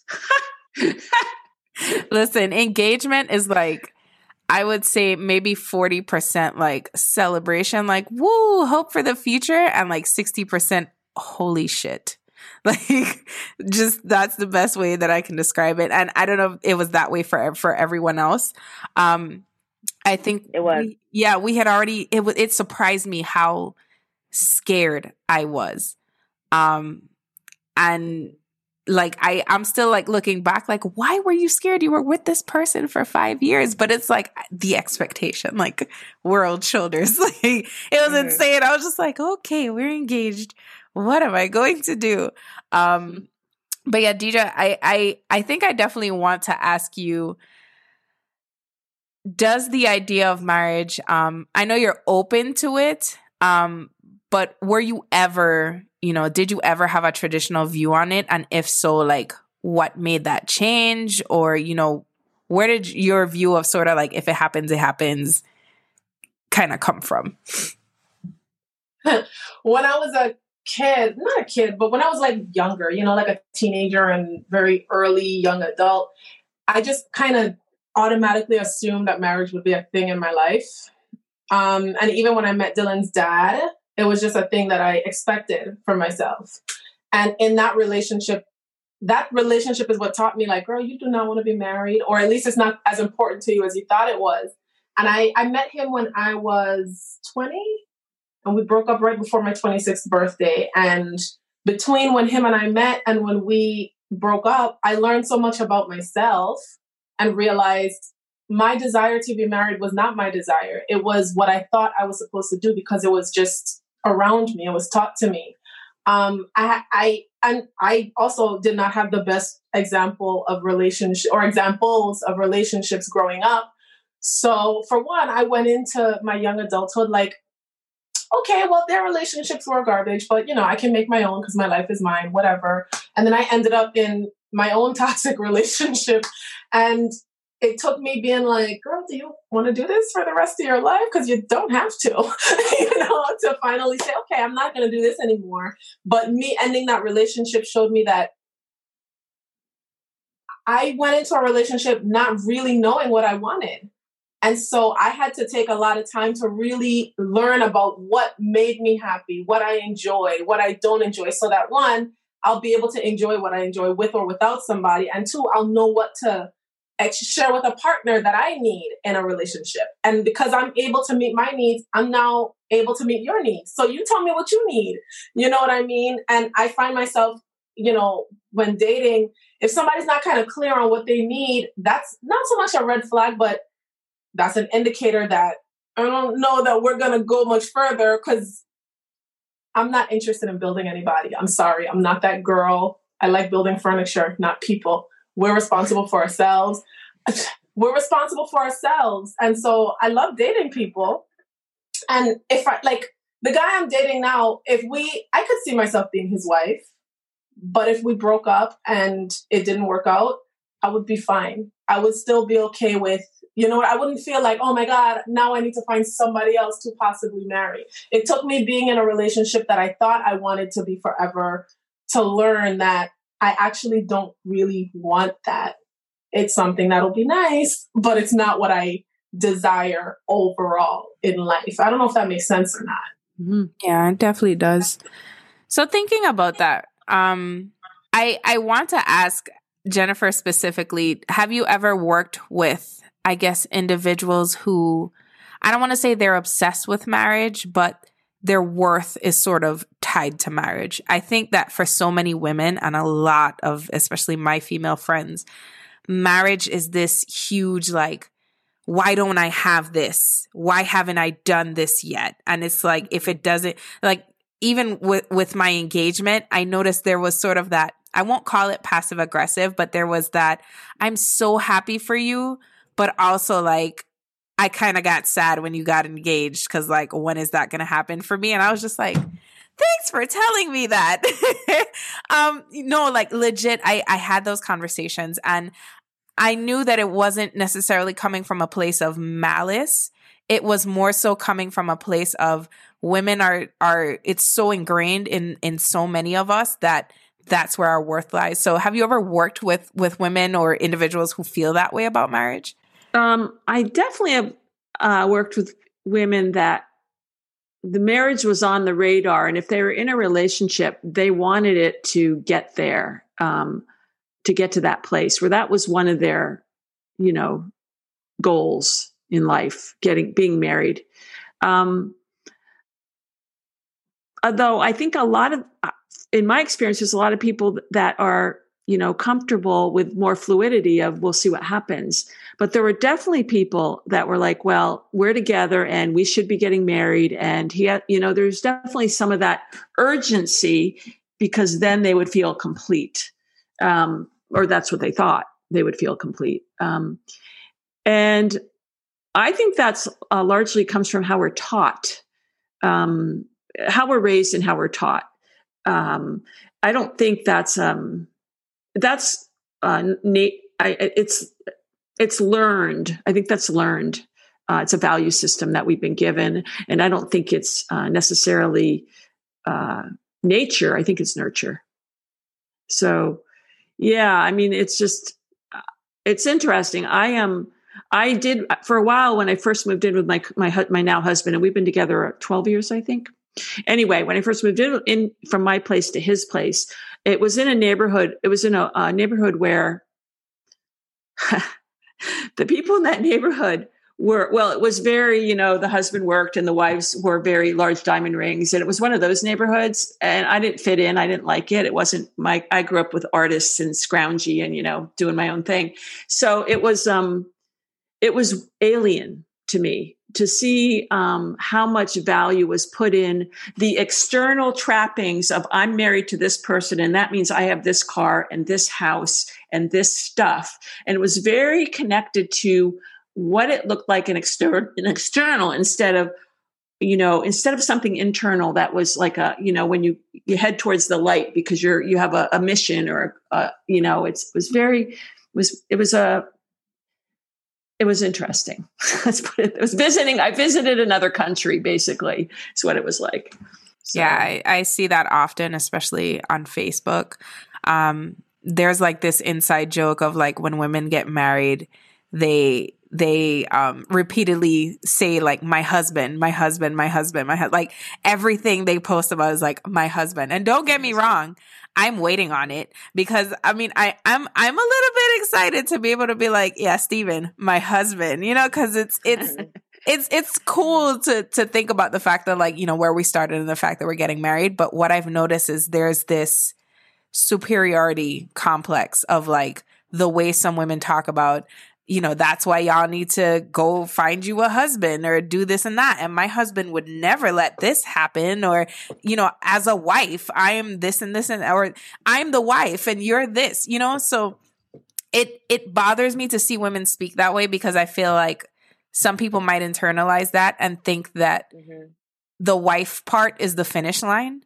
Listen, engagement is like, I would say maybe 40% like celebration, like, woo, hope for the future. And like 60%, holy shit. Like, just that's the best way that I can describe it. And I don't know if it was that way for everyone else. I think it was. We had already, it surprised me how scared I was. And like, I'm still like looking back, like, why were you scared? You were with this person for 5 years, but it's like the expectation, like world shoulders. Like, it was insane. I was just like, okay, we're engaged. What am I going to do? But yeah, Deidre, I think I definitely want to ask you, does the idea of marriage, I know you're open to it, but were you ever, did you ever have a traditional view on it? And if so, like, what made that change? Or, where did your view of sort of like, if it happens, kind of come from? When I was not a kid, but when I was like younger, like a teenager and very early young adult, I just kind of automatically assumed that marriage would be a thing in my life. And even when I met Dylan's dad, it was just a thing that I expected for myself. And in that relationship is what taught me, like, girl, you do not want to be married, or at least it's not as important to you as you thought it was. And I met him when I was 20, and we broke up right before my 26th birthday. And between when him and I met and when we broke up, I learned so much about myself and realized my desire to be married was not my desire. It was what I thought I was supposed to do because it was just around me. It was taught to me. I also did not have the best examples of relationships growing up. So for one, I went into my young adulthood like, okay, well, their relationships were garbage, but I can make my own because my life is mine, whatever. And then I ended up in my own toxic relationship. And it took me being like, girl, do you want to do this for the rest of your life? Because you don't have to, to finally say, okay, I'm not going to do this anymore. But me ending that relationship showed me that I went into a relationship not really knowing what I wanted. And so I had to take a lot of time to really learn about what made me happy, what I enjoy, what I don't enjoy. So that one, I'll be able to enjoy what I enjoy with or without somebody. And two, I'll know what to share with a partner that I need in a relationship. And because I'm able to meet my needs, I'm now able to meet your needs. So you tell me what you need. You know what I mean? And I find myself, when dating, if somebody's not kind of clear on what they need, that's not so much a red flag, but that's an indicator that I don't know that we're going to go much further because I'm not interested in building anybody. I'm sorry. I'm not that girl. I like building furniture, not people. We're responsible for ourselves. And so I love dating people. And if I like the guy I'm dating now, I could see myself being his wife, but if we broke up and it didn't work out, I would be fine. I would still be okay with, I wouldn't feel like, oh my God, now I need to find somebody else to possibly marry. It took me being in a relationship that I thought I wanted to be forever to learn that I actually don't really want that. It's something that'll be nice, but it's not what I desire overall in life. I don't know if that makes sense or not. Mm-hmm. Yeah, it definitely does. So thinking about that, I want to ask Jennifer specifically, have you ever worked with, I guess, individuals who, I don't want to say they're obsessed with marriage, but their worth is sort of tied to marriage? I think that for so many women and a lot of, especially my female friends, marriage is this huge, like, why don't I have this? Why haven't I done this yet? And it's like, if it doesn't, like, even with my engagement, I noticed there was sort of that, I won't call it passive aggressive, but there was that, I'm so happy for you, but also like, I kind of got sad when you got engaged because like, when is that going to happen for me? And I was just like, thanks for telling me that. Like legit, I had those conversations and I knew that it wasn't necessarily coming from a place of malice. It was more so coming from a place of women are it's so ingrained in so many of us that that's where our worth lies. So have you ever worked with women or individuals who feel that way about marriage? I definitely have worked with women that the marriage was on the radar. And if they were in a relationship, they wanted it to get there, to get to that place where that was one of their, goals in life, being married. Although I think in my experience, there's a lot of people that are, comfortable with more fluidity of we'll see what happens. But there were definitely people that were like, well, we're together and we should be getting married. And there's definitely some of that urgency because then they would feel complete. Or that's what they thought, they would feel complete. And I think that's largely comes from how we're taught, how we're raised and how we're taught. I don't think that's it's learned. I think that's learned. It's a value system that we've been given. And I don't think it's necessarily nature. I think it's nurture. So, yeah, I mean, it's interesting. I did for a while when I first moved in with my now husband, and we've been together 12 years, I think. Anyway, when I first moved in from my place to his place, it was in a neighborhood. It was in a neighborhood where the people in that neighborhood it was very, the husband worked and the wives wore very large diamond rings. And it was one of those neighborhoods. And I didn't fit in. I didn't like it. It wasn't I grew up with artists and scroungy and, doing my own thing. So it was alien to me to see how much value was put in the external trappings of I'm married to this person. And that means I have this car and this house and this stuff. And it was very connected to what it looked like an external instead of something internal that was like when you head towards the light because you have a mission or it was interesting. Let's put it. I visited another country, basically, is what it was like. So. Yeah, I see that often, especially on Facebook. There's like this inside joke of like when women get married, they repeatedly say like my husband, like everything they post about is like my husband. And don't get me wrong, I'm waiting on it because I'm a little bit excited to be able to be like, yeah, Steven, my husband, because it's cool to think about the fact that like, where we started and the fact that we're getting married. But what I've noticed is there's this superiority complex of like the way some women talk about, that's why y'all need to go find you a husband or do this and that. And my husband would never let this happen. Or, as a wife, I am this and this or I'm the wife and you're this, so it bothers me to see women speak that way because I feel like some people might internalize that and think that the wife part is the finish line.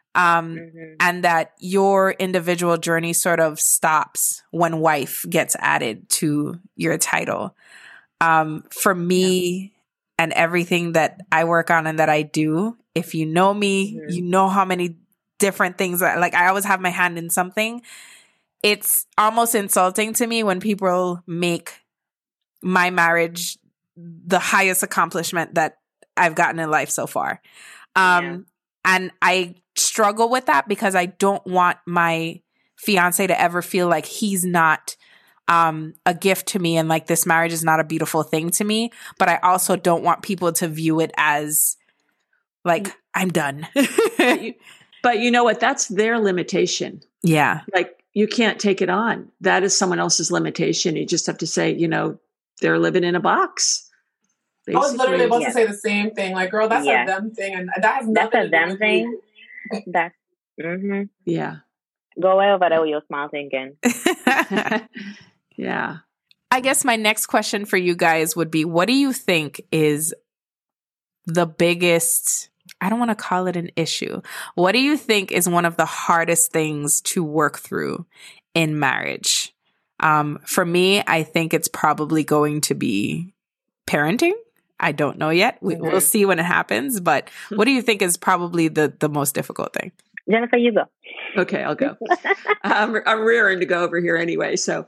And that your individual journey sort of stops when wife gets added to your title. For me and everything that I work on and that I do, if you know me, you know how many different things, like I always have my hand in something. It's almost insulting to me when people make my marriage the highest accomplishment that I've gotten in life so far. And I struggle with that because I don't want my fiance to ever feel like he's not a gift to me and like this marriage is not a beautiful thing to me. But I also don't want people to view it as like, I'm done. But you know what? That's their limitation. Yeah. Like you can't take it on. That is someone else's limitation. You just have to say, they're living in a box. Basically. I was literally about to say the same thing. Like, girl, that's a them thing. And that has nothing to do with them thing. That's yeah. Go away over there with your smile thinking. Yeah. I guess my next question for you guys would be, what do you think is the biggest, I don't want to call it an issue. What do you think is one of the hardest things to work through in marriage? For me, I think it's probably going to be parenting. I don't know yet. We'll see when it happens. But what do you think is probably the most difficult thing? Jennifer, you go. Okay, I'll go. I'm rearing to go over here anyway. So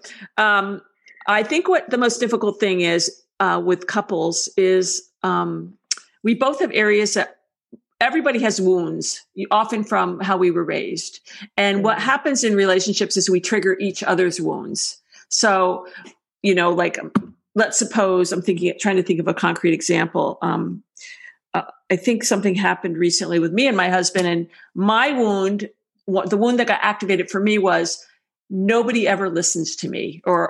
I think what the most difficult thing is with couples is we both have areas that everybody has wounds, often from how we were raised. And what happens in relationships is we trigger each other's wounds. So, like, let's suppose trying to think of a concrete example. I think something happened recently with me and my husband, and my wound, the wound that got activated for me was nobody ever listens to me, or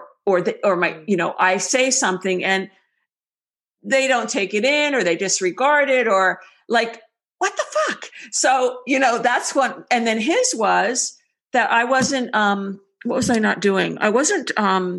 I say something and they don't take it in, or they disregard it, or like, what the fuck? So, that's one. And then his was that I wasn't, what was I not doing? I wasn't,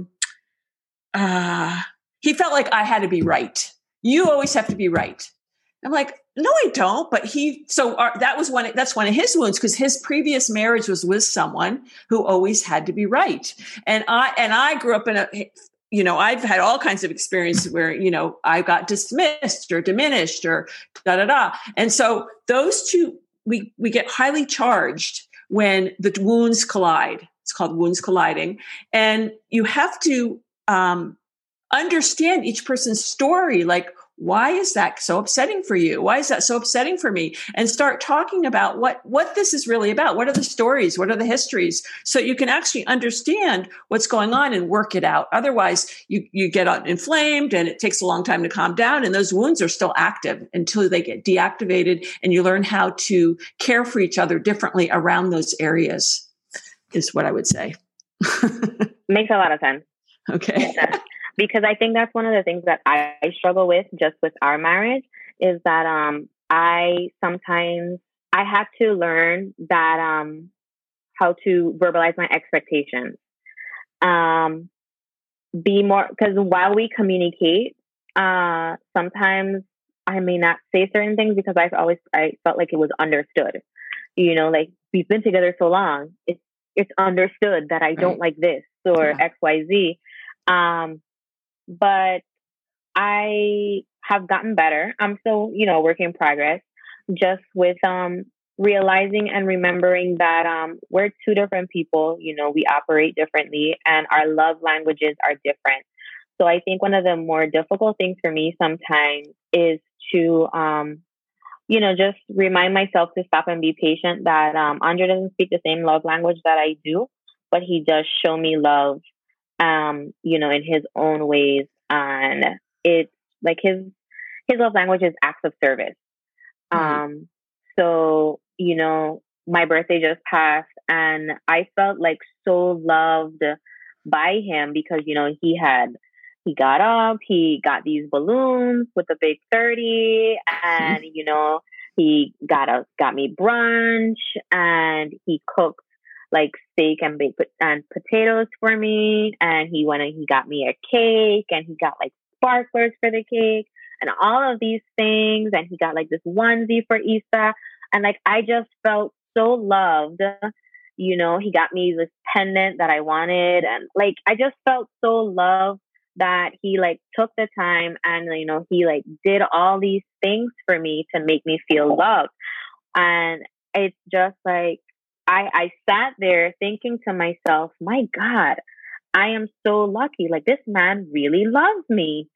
he felt like I had to be right. You always have to be right. I'm like, no, I don't. But that's one of his wounds, because his previous marriage was with someone who always had to be right. And I grew up in I've had all kinds of experiences where, I got dismissed or diminished or da-da-da. And so those two, we get highly charged when the wounds collide. It's called wounds colliding. And you have to understand each person's story. Like, why is that so upsetting for you? Why is that so upsetting for me? And start talking about what this is really about. What are the stories? What are the histories? So you can actually understand what's going on and work it out. Otherwise, you get inflamed and it takes a long time to calm down. And those wounds are still active until they get deactivated and you learn how to care for each other differently around those areas, is what I would say. Makes a lot of sense. Okay. Because I think that's one of the things that I struggle with just with our marriage is that I had to learn that how to verbalize my expectations. Be more, because while we communicate, sometimes I may not say certain things because I felt like it was understood. You know, like we've been together so long, it's understood that I don't like this or XYZ. But I have gotten better. I'm still, work in progress, just with realizing and remembering that we're two different people. We operate differently and our love languages are different. So I think one of the more difficult things for me sometimes is to, just remind myself to stop and be patient that Andre doesn't speak the same love language that I do, but he does show me love in his own ways. And it's like his love language is acts of service. So, my birthday just passed and I felt like so loved by him because, he got up, he got these balloons with the big 30 and, he got me brunch and he cooked like steak and baked and potatoes for me. And he went and he got me a cake and he got like sparklers for the cake and all of these things. And he got like this onesie for Easter. And like, I just felt so loved. He got me this pendant that I wanted. And like, I just felt so loved that he like took the time and, he like did all these things for me to make me feel loved. And it's just like, I sat there thinking to myself, my God, I am so lucky. Like this man really loves me,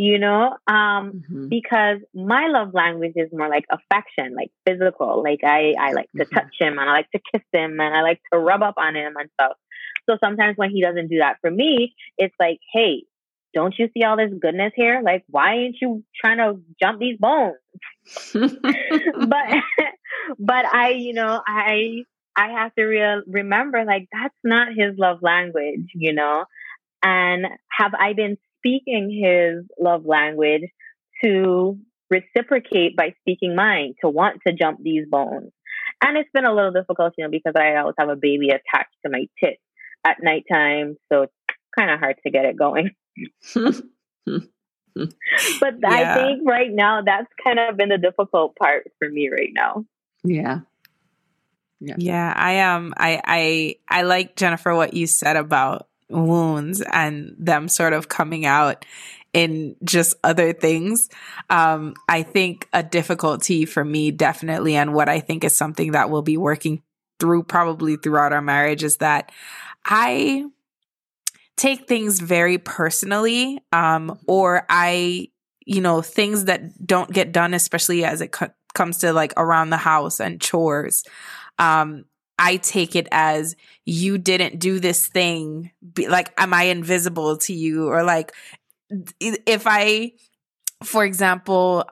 because my love language is more like affection, like physical. Like I like to touch him and I like to kiss him and I like to rub up on him and stuff. So sometimes when he doesn't do that for me, it's like, hey, don't you see all this goodness here? Like, why ain't you trying to jump these bones? but I have to remember, like, that's not his love language, and have I been speaking his love language to reciprocate by speaking mine, to want to jump these bones. And it's been a little difficult, because I always have a baby attached to my tit at nighttime. So it's kind of hard to get it going. But I think right now, that's kind of been the difficult part for me right now. Yeah. I like, Jennifer, what you said about wounds and them sort of coming out in just other things. I think a difficulty for me, definitely, and what I think is something that we'll be working through probably throughout our marriage, is that I take things very personally, or I, things that don't get done, especially as it comes to like around the house and chores. I take it as, you didn't do this thing. Like, am I invisible to you? Or like, if I, for example,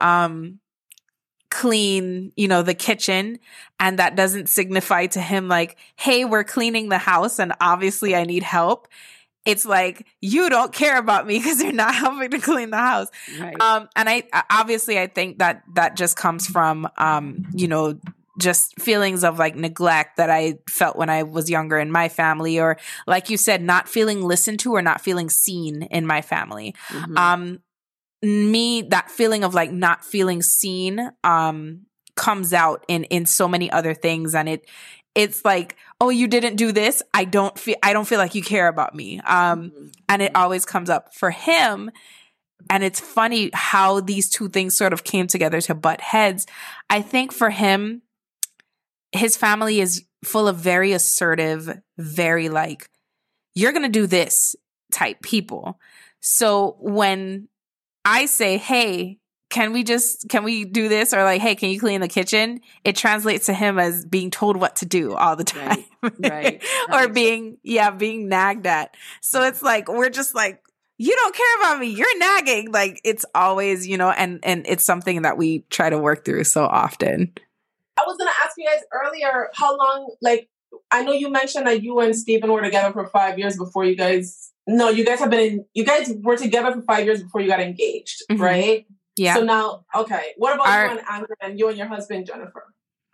clean, the kitchen, and that doesn't signify to him like, hey, we're cleaning the house and obviously I need help. It's like, you don't care about me because you're not helping to clean the house. Right. And I think that just comes from, just feelings of like neglect that I felt when I was younger in my family, or like you said, not feeling listened to or not feeling seen in my family. That feeling of like not feeling seen, comes out in so many other things. And it's like, oh, you didn't do this. I don't feel like you care about me. And it always comes up for him. And it's funny how these two things sort of came together to butt heads. I think for him, his family is full of very assertive, very like, you're going to do this type people. So when I say, hey, can we do this? Or like, hey, can you clean the kitchen? It translates to him as being told what to do all the time. Right. Or being nagged at. So it's like, we're just like, you don't care about me. You're nagging. Like, it's always, and it's something that we try to work through so often. I was going to ask you guys earlier, how long, like, I know you mentioned that you and Stephen were together for 5 years before you guys were together for 5 years before you got engaged, right? Yeah. So now, okay. What about you and Andrew and you and your husband, Jennifer?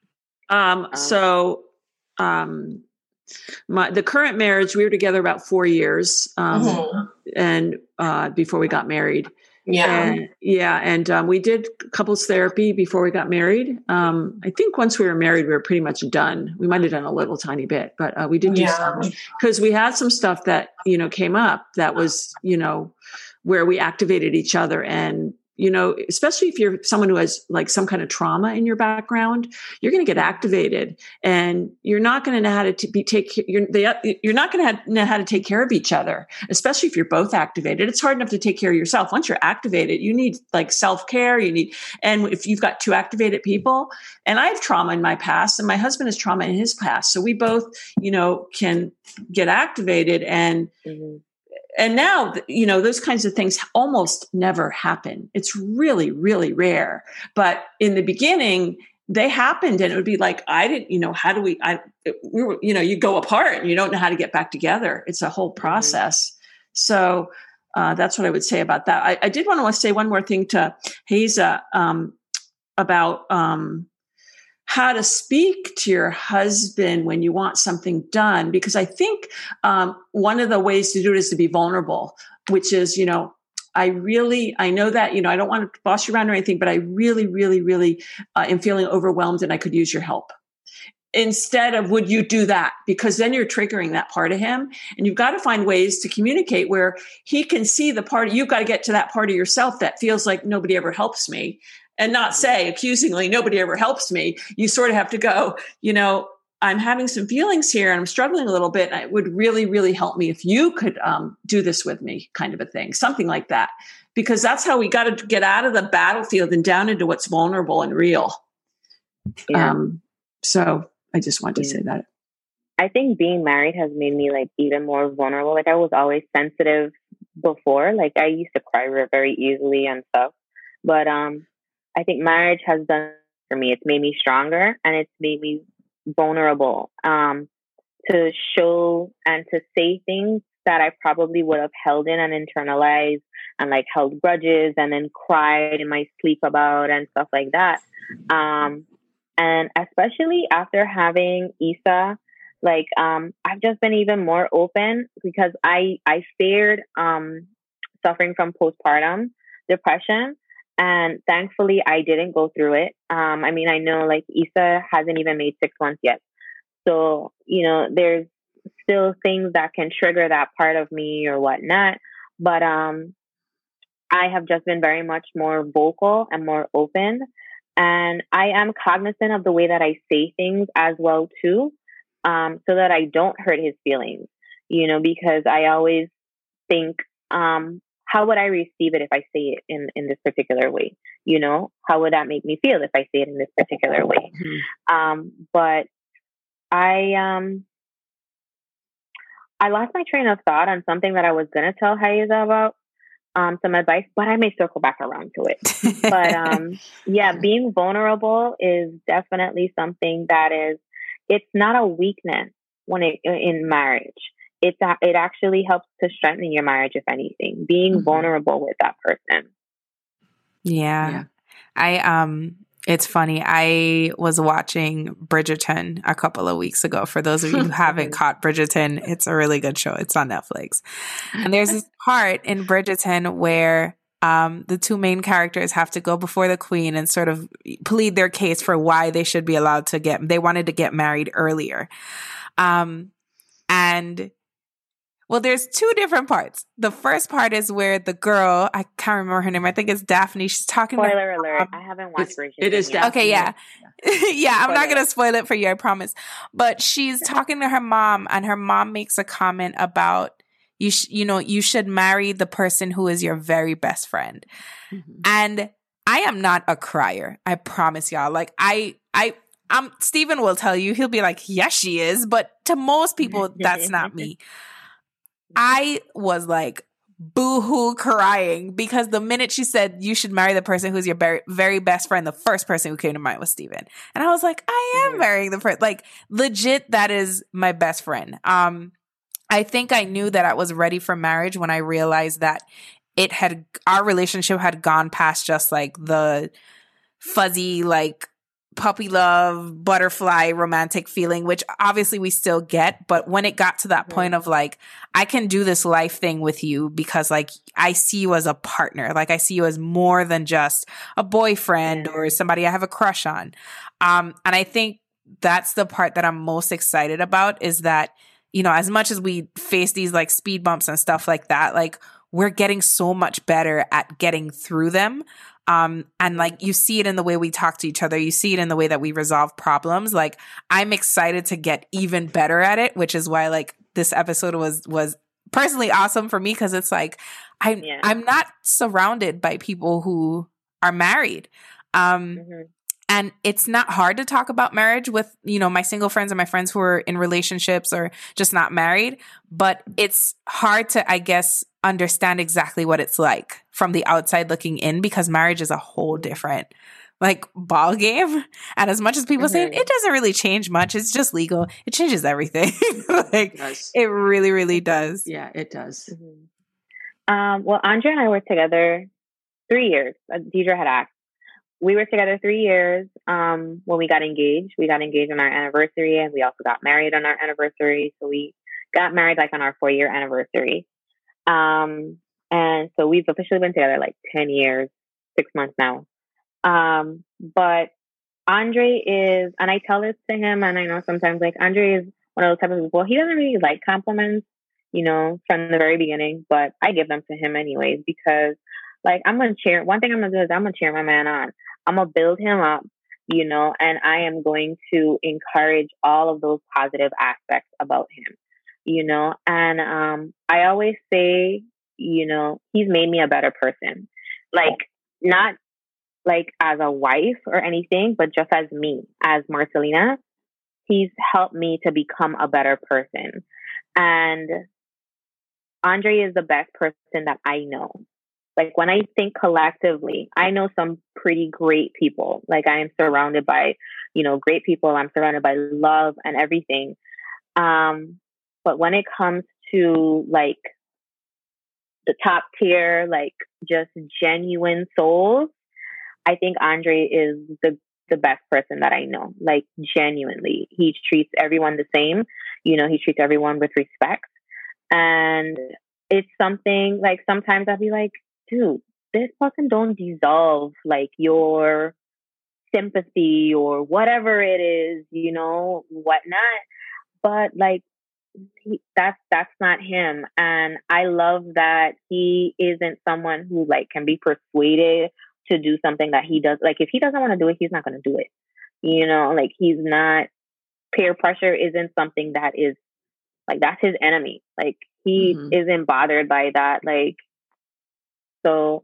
The current marriage, we were together about 4 years, and before we got married. And we did couples therapy before we got married. I think once we were married, we were pretty much done. We might have done a little tiny bit, but we did do some, because we had some stuff that, came up that was, where we activated each other. And, especially if you're someone who has like some kind of trauma in your background, you're going to get activated, and you're not going to know how to you're not going to know how to take care of each other, especially if you're both activated. It's hard enough to take care of yourself. Once you're activated, you need like self-care. And if you've got two activated people, and I have trauma in my past and my husband has trauma in his past. So we both, can get activated, and now, those kinds of things almost never happen. It's really, really rare. But in the beginning, they happened, and it would be like, you go apart and you don't know how to get back together. It's a whole process. So that's what I would say about that. I did want to say one more thing to Haza about how to speak to your husband when you want something done, because I think one of the ways to do it is to be vulnerable, which is, I know that, I don't want to boss you around or anything, but I really, really, really am feeling overwhelmed and I could use your help. Instead of, would you do that? Because then you're triggering that part of him, and you've got to find ways to communicate where he can see the part. You've got to get to that part of yourself that feels like nobody ever helps me. And not say accusingly, nobody ever helps me. You sort of have to go, I'm having some feelings here and I'm struggling a little bit. And it would really, really help me if you could do this with me, kind of a thing, something like that. Because that's how we got to get out of the battlefield and down into what's vulnerable and real. Yeah. So I just wanted to say that. I think being married has made me like even more vulnerable. Like I was always sensitive before. Like I used to cry very easily and stuff. But I think marriage has done for me. It's made me stronger, and it's made me vulnerable to show and to say things that I probably would have held in and internalized and like held grudges and then cried in my sleep about and stuff like that. And especially after having Isa, like I've just been even more open, because I feared suffering from postpartum depression. And thankfully, I didn't go through it. I mean, I know like Isa hasn't even made 6 months yet. So, there's still things that can trigger that part of me or whatnot. But I have just been very much more vocal and more open. And I am cognizant of the way that I say things as well, too, so that I don't hurt his feelings, because I always think, how would I receive it if I say it in this particular way? How would that make me feel if I say it in this particular way? But I lost my train of thought on something that I was going to tell Haza about, some advice, but I may circle back around to it. But being vulnerable is definitely something it's not a weakness in marriage. It actually helps to strengthen your marriage, if anything, being vulnerable with that person. Yeah. It's funny. I was watching Bridgerton a couple of weeks ago. For those of you who haven't caught Bridgerton, it's a really good show. It's on Netflix. And there's this part in Bridgerton where the two main characters have to go before the queen and sort of plead their case for why they should be allowed to they wanted to get married earlier. Well, there's two different parts. The first part is where the girl, I can't remember her name. I think it's Daphne. She's talking about... Spoiler alert. I haven't watched Bridgerton. It is Daphne. Okay, yeah. I'm not going to spoil it for you, I promise. But she's talking to her mom, and her mom makes a comment about, you should marry the person who is your very best friend. And I am not a crier. I promise y'all. Like Steven will tell you, he'll be like, yes, she is. But to most people, that's not me. I was like boo-hoo crying because the minute she said you should marry the person who's your very, very best friend, the first person who came to mind was Steven. And I was like, I am marrying the person. Like legit, that is my best friend. I think I knew that I was ready for marriage when I realized that our relationship had gone past just like the fuzzy, like puppy love, butterfly romantic feeling, which obviously we still get. But when it got to that point of like, I can do this life thing with you because like, I see you as a partner. Like I see you as more than just a boyfriend or somebody I have a crush on. And I think that's the part that I'm most excited about is that, you know, as much as we face these like speed bumps and stuff like that, like we're getting so much better at getting through them. And like you see it in the way we talk to each other. You see it in the way that we resolve problems. Like I'm excited to get even better at it, which is why like this episode was personally awesome for me because it's like I'm not surrounded by people who are married. And it's not hard to talk about marriage with, you know, my single friends and my friends who are in relationships or just not married. But it's hard to, I guess, understand exactly what it's like from the outside looking in because marriage is a whole different like ball game. And as much as people say it doesn't really change much, it's just legal. It changes everything. Like it really, really does. Yeah, it does. Well, Andre and I were together 3 years. Deidre had asked. We were together 3 years when we got engaged. We got engaged on our anniversary and we also got married on our anniversary. So we got married like on our 4-year anniversary. And so we've officially been together like 10 years, 6 months now. But Andre is, and I tell this to him, and I know sometimes like Andre is one of those type of people, he doesn't really like compliments, you know, from the very beginning, but I give them to him anyways because like one thing I'm going to do is I'm going to cheer my man on. I'm going to build him up, you know, and I am going to encourage all of those positive aspects about him, you know, and I always say, you know, he's made me a better person, like not like as a wife or anything, but just as me, as Marcelina, he's helped me to become a better person. And Andre is the best person that I know. Like when I think collectively, I know some pretty great people. Like I am surrounded by, you know, great people. I'm surrounded by love and everything. But when it comes to like the top tier, like just genuine souls, I think Andre is the best person that I know. Like genuinely, he treats everyone the same. You know, he treats everyone with respect. And it's something like sometimes I'll be like, dude, this person don't deserve like your sympathy or whatever it is, you know, whatnot. But like, that's not him. And I love that he isn't someone who like can be persuaded to do something that he does. Like if he doesn't want to do it, he's not going to do it. You know, like he's not, peer pressure isn't something that is like, that's his enemy. Like he isn't bothered by that. Like, so,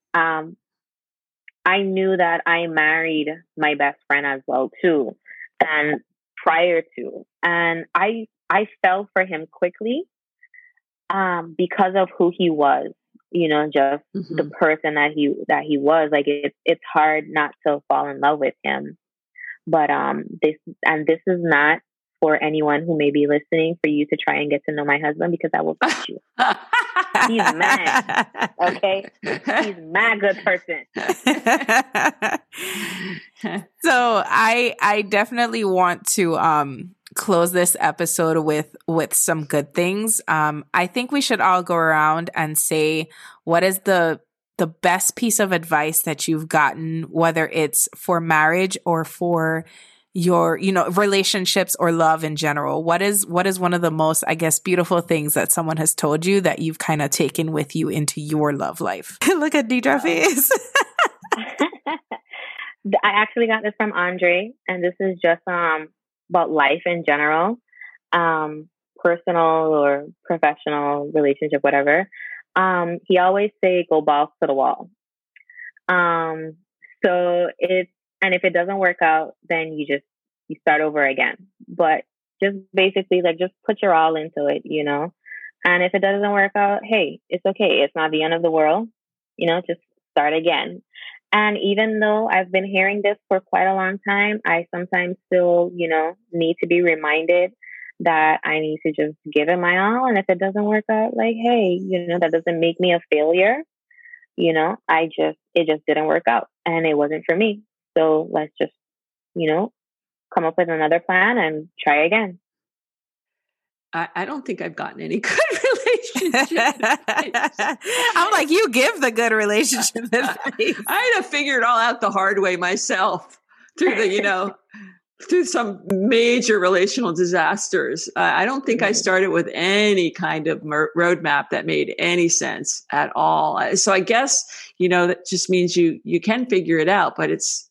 I knew that I married my best friend as well too. And prior to, and I fell for him quickly, because of who he was, you know, just the person that he was. Like it's hard not to fall in love with him. But, this is not for anyone who may be listening for you to try and get to know my husband because I will cut you. He's mad. Okay? He's mad good person. So I definitely want to close this episode with some good things. I think we should all go around and say what is the best piece of advice that you've gotten, whether it's for marriage or for your, you know, relationships or love in general. What is one of the most, I guess, beautiful things that someone has told you that you've kind of taken with you into your love life? Look at Deidre's face. I actually got this from Andre, and this is just about life in general, personal or professional relationship, whatever. He always say, go balls to the wall. So and if it doesn't work out, then you start over again. But just basically like just put your all into it, you know? And if it doesn't work out, hey, it's okay. It's not the end of the world. You know, just start again. And even though I've been hearing this for quite a long time, I sometimes still, you know, need to be reminded that I need to just give it my all. And if it doesn't work out, like, hey, you know, that doesn't make me a failure. You know, it just didn't work out and it wasn't for me. So let's just, you know, come up with another plan and try again. I don't think I've gotten any good relationships. I'm like, you give the good relationship advice. I had to figure it all out the hard way myself through through some major relational disasters. I don't think I started with any kind of roadmap that made any sense at all. So I guess, you know, that just means you can figure it out, but it's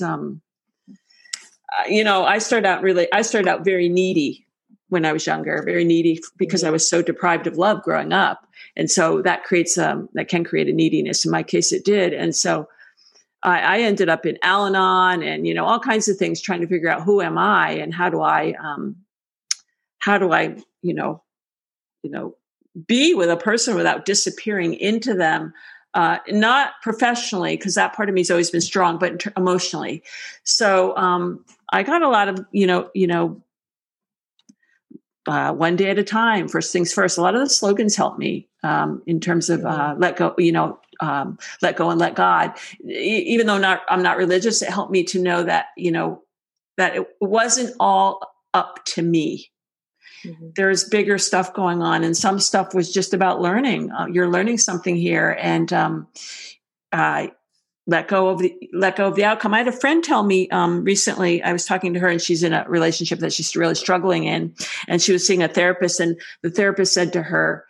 you know, I started out very needy when I was younger, very needy because I was so deprived of love growing up. And so that can create a neediness. In my case, it did. And so I ended up in Al-Anon and, you know, all kinds of things, trying to figure out who am I and how do I, you know, be with a person without disappearing into them, not professionally, because that part of me has always been strong, but emotionally. So I got a lot of, one day at a time, first things first. A lot of the slogans helped me in terms of let go, let go and let God. Even though I'm not religious, it helped me to know that, you know, that it wasn't all up to me. Mm-hmm. There's bigger stuff going on, and some stuff was just about learning. You're learning something here, and let go of the outcome. I had a friend tell me recently, I was talking to her and she's in a relationship that she's really struggling in, and she was seeing a therapist, and the therapist said to her,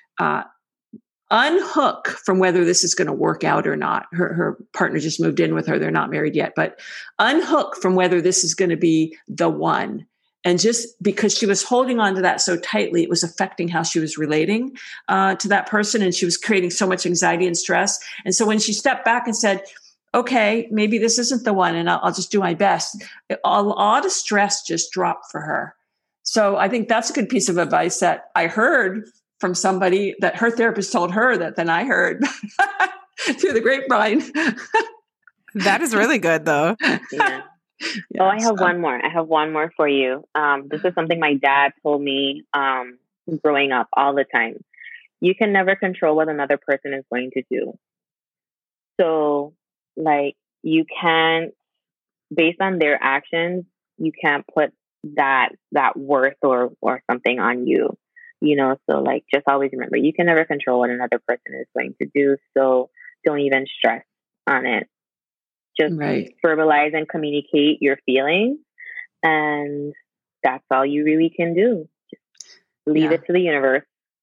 unhook from whether this is going to work out or not. Her partner just moved in with her. They're not married yet, but unhook from whether this is going to be the one. And just because she was holding on to that so tightly, it was affecting how she was relating to that person. And she was creating so much anxiety and stress. And so when she stepped back and said, okay, maybe this isn't the one and I'll just do my best, a lot of stress just dropped for her. So I think that's a good piece of advice that I heard from somebody that her therapist told her that then I heard through the grapevine. That is really good though. Yeah. Oh, I have one more. I have one more for you. This is something my dad told me growing up all the time. You can never control what another person is going to do. So, like, you can't, based on their actions, you can't put that worth or something on you. You know, so like, just always remember, you can never control what another person is going to do. So don't even stress on it. Just verbalize and communicate your feelings. And that's all you really can do. Just leave it to the universe.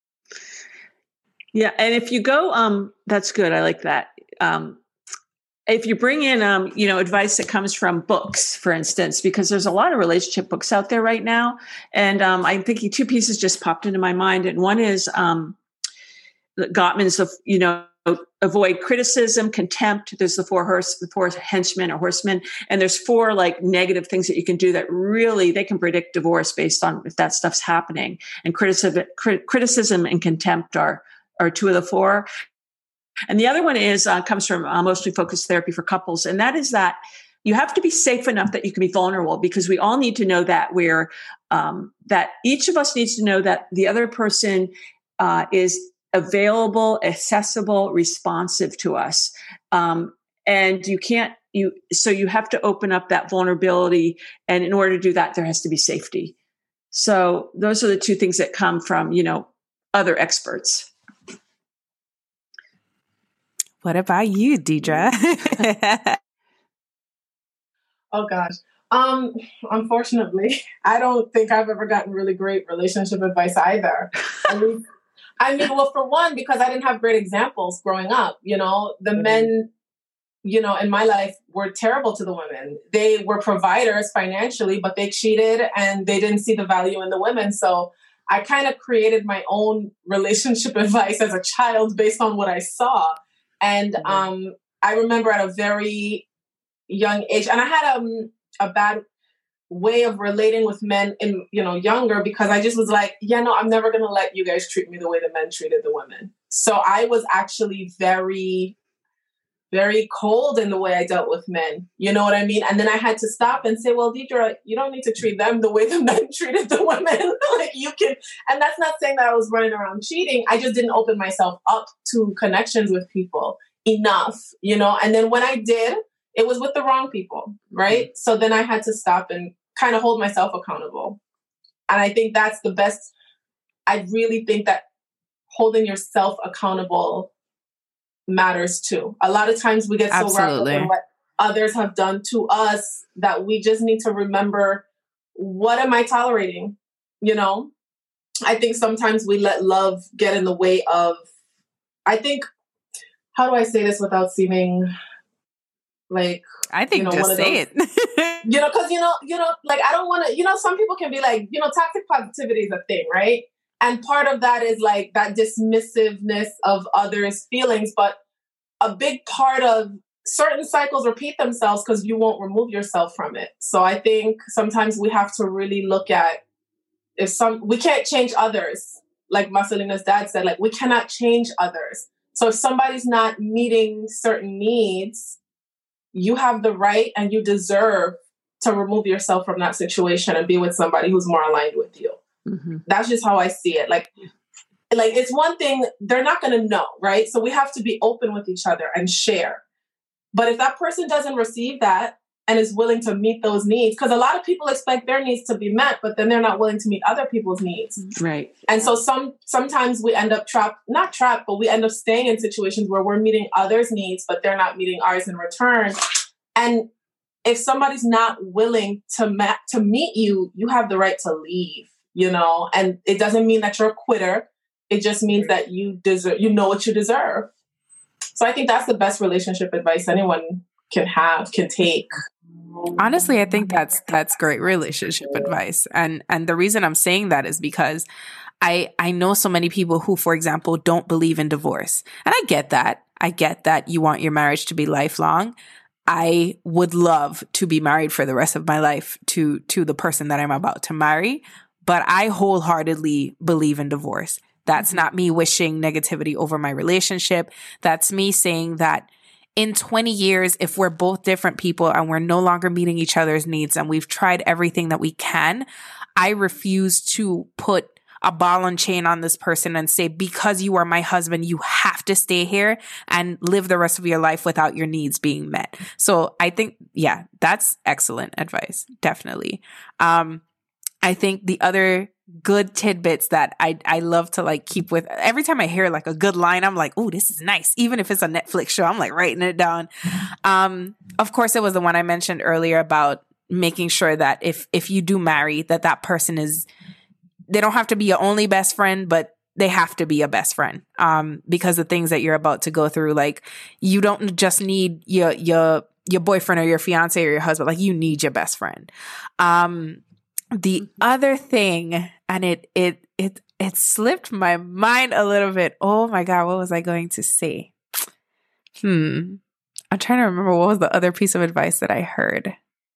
Yeah. And if you go, that's good. I like that. If you bring in, advice that comes from books, for instance, because there's a lot of relationship books out there right now. And I'm thinking two pieces just popped into my mind. And one is Gottman's, avoid criticism, contempt. There's the four henchmen or horsemen. And there's 4 like negative things that you can do that really, they can predict divorce based on if that stuff's happening. And criticism and contempt are 2 of the 4. And the other one is comes from emotionally focused therapy for couples. And that is that you have to be safe enough that you can be vulnerable, because we all need to know that that each of us needs to know that the other person is available, accessible, responsive to us. And you have to open up that vulnerability. And in order to do that, there has to be safety. So those are the 2 things that come from, other experts. What about you, Deidre? Oh gosh. Unfortunately, I don't think I've ever gotten really great relationship advice either. I mean, well, for one, because I didn't have great examples growing up. The men, in my life were terrible to the women. They were providers financially, but they cheated and they didn't see the value in the women. So I kind of created my own relationship advice as a child based on what I saw. And I remember at a very young age. And I had a bad way of relating with men in, younger, because I just was like, I'm never going to let you guys treat me the way the men treated the women. So I was actually very, very cold in the way I dealt with men. You know what I mean? And then I had to stop and say, well, Deidre, you don't need to treat them the way the men treated the women. Like you can, and that's not saying that I was running around cheating. I just didn't open myself up to connections with people enough, and then when I did, it was with the wrong people. Right. Mm-hmm. So then I had to stop and kind of hold myself accountable. And I think that's the best. I really think that holding yourself accountable matters too. A lot of times we get so wrapped up in what others have done to us that we just need to remember, what am I tolerating? I think sometimes we let love get in the way of, how do I say this without seeming like, I think just say it. Because, like, I don't want to, some people can be like, toxic positivity is a thing, right? And part of that is like that dismissiveness of others' feelings. But a big part of certain cycles repeat themselves because you won't remove yourself from it. So I think sometimes we have to really look at we can't change others. Like Marcelina's dad said, like, we cannot change others. So if somebody's not meeting certain needs, you have the right and you deserve to remove yourself from that situation and be with somebody who's more aligned with you. Mm-hmm. That's just how I see it. Like it's one thing, they're not going to know, right? So we have to be open with each other and share. But if that person doesn't receive that and is willing to meet those needs, because a lot of people expect their needs to be met, but then they're not willing to meet other people's needs. Right. And so sometimes we end up not trapped, but we end up staying in situations where we're meeting others' needs, but they're not meeting ours in return. And if somebody's not willing to meet you, you have the right to leave, and it doesn't mean that you're a quitter. It just means that you deserve, what you deserve. So I think that's the best relationship advice anyone can take. Honestly, I think that's great relationship advice. And the reason I'm saying that is because I know so many people who, for example, don't believe in divorce. And I get that. I get that you want your marriage to be lifelong. I would love to be married for the rest of my life to the person that I'm about to marry, but I wholeheartedly believe in divorce. That's not me wishing negativity over my relationship. That's me saying that in 20 years, if we're both different people and we're no longer meeting each other's needs and we've tried everything that we can, I refuse to put a ball and chain on this person and say, because you are my husband, you have to stay here and live the rest of your life without your needs being met. So I think, that's excellent advice. Definitely. I think the other good tidbits that I love to like keep with, every time I hear like a good line, I'm like, oh, this is nice. Even if it's a Netflix show, I'm like writing it down. Of course, it was the one I mentioned earlier about making sure that if you do marry, that person is, they don't have to be your only best friend, but they have to be a best friend. Because the things that you're about to go through, like you don't just need your boyfriend or your fiance or your husband, like you need your best friend. The other thing, and it slipped my mind a little bit. Oh my God, what was I going to say? I'm trying to remember what was the other piece of advice that I heard.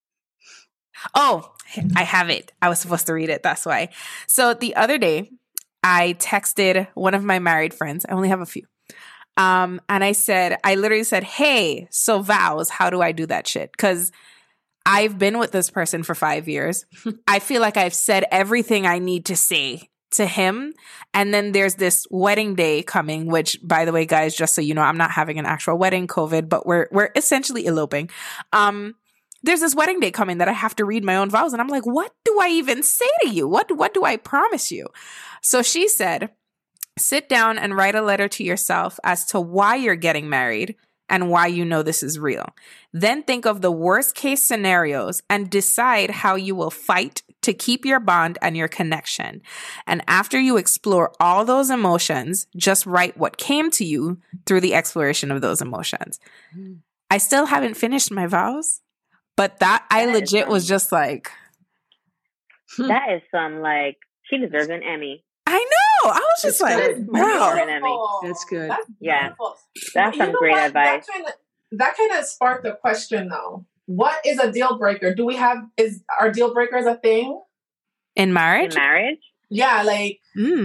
Oh, I have it. I was supposed to read it. That's why. So the other day, I texted one of my married friends. I only have a few. And I literally said, hey, so vows, how do I do that shit? Because I've been with this person for 5 years. I feel like I've said everything I need to say to him. And then there's this wedding day coming, which, by the way, guys, just so you know, I'm not having an actual wedding, COVID, but we're essentially eloping. There's this wedding day coming that I have to read my own vows. And I'm like, what do I even say to you? What do I promise you? So she said, sit down and write a letter to yourself as to why you're getting married and why you know this is real. Then think of the worst case scenarios and decide how you will fight to keep your bond and your connection. And after you explore all those emotions, just write what came to you through the exploration of those emotions. I still haven't finished my vows, but I legit was just like... That is like, she deserves an Emmy. I know. I was just like, wow. That's good. That's some great advice. That kind of sparked a question, though. what is a deal breaker? Are deal breakers a thing? In marriage? In marriage? Yeah, like...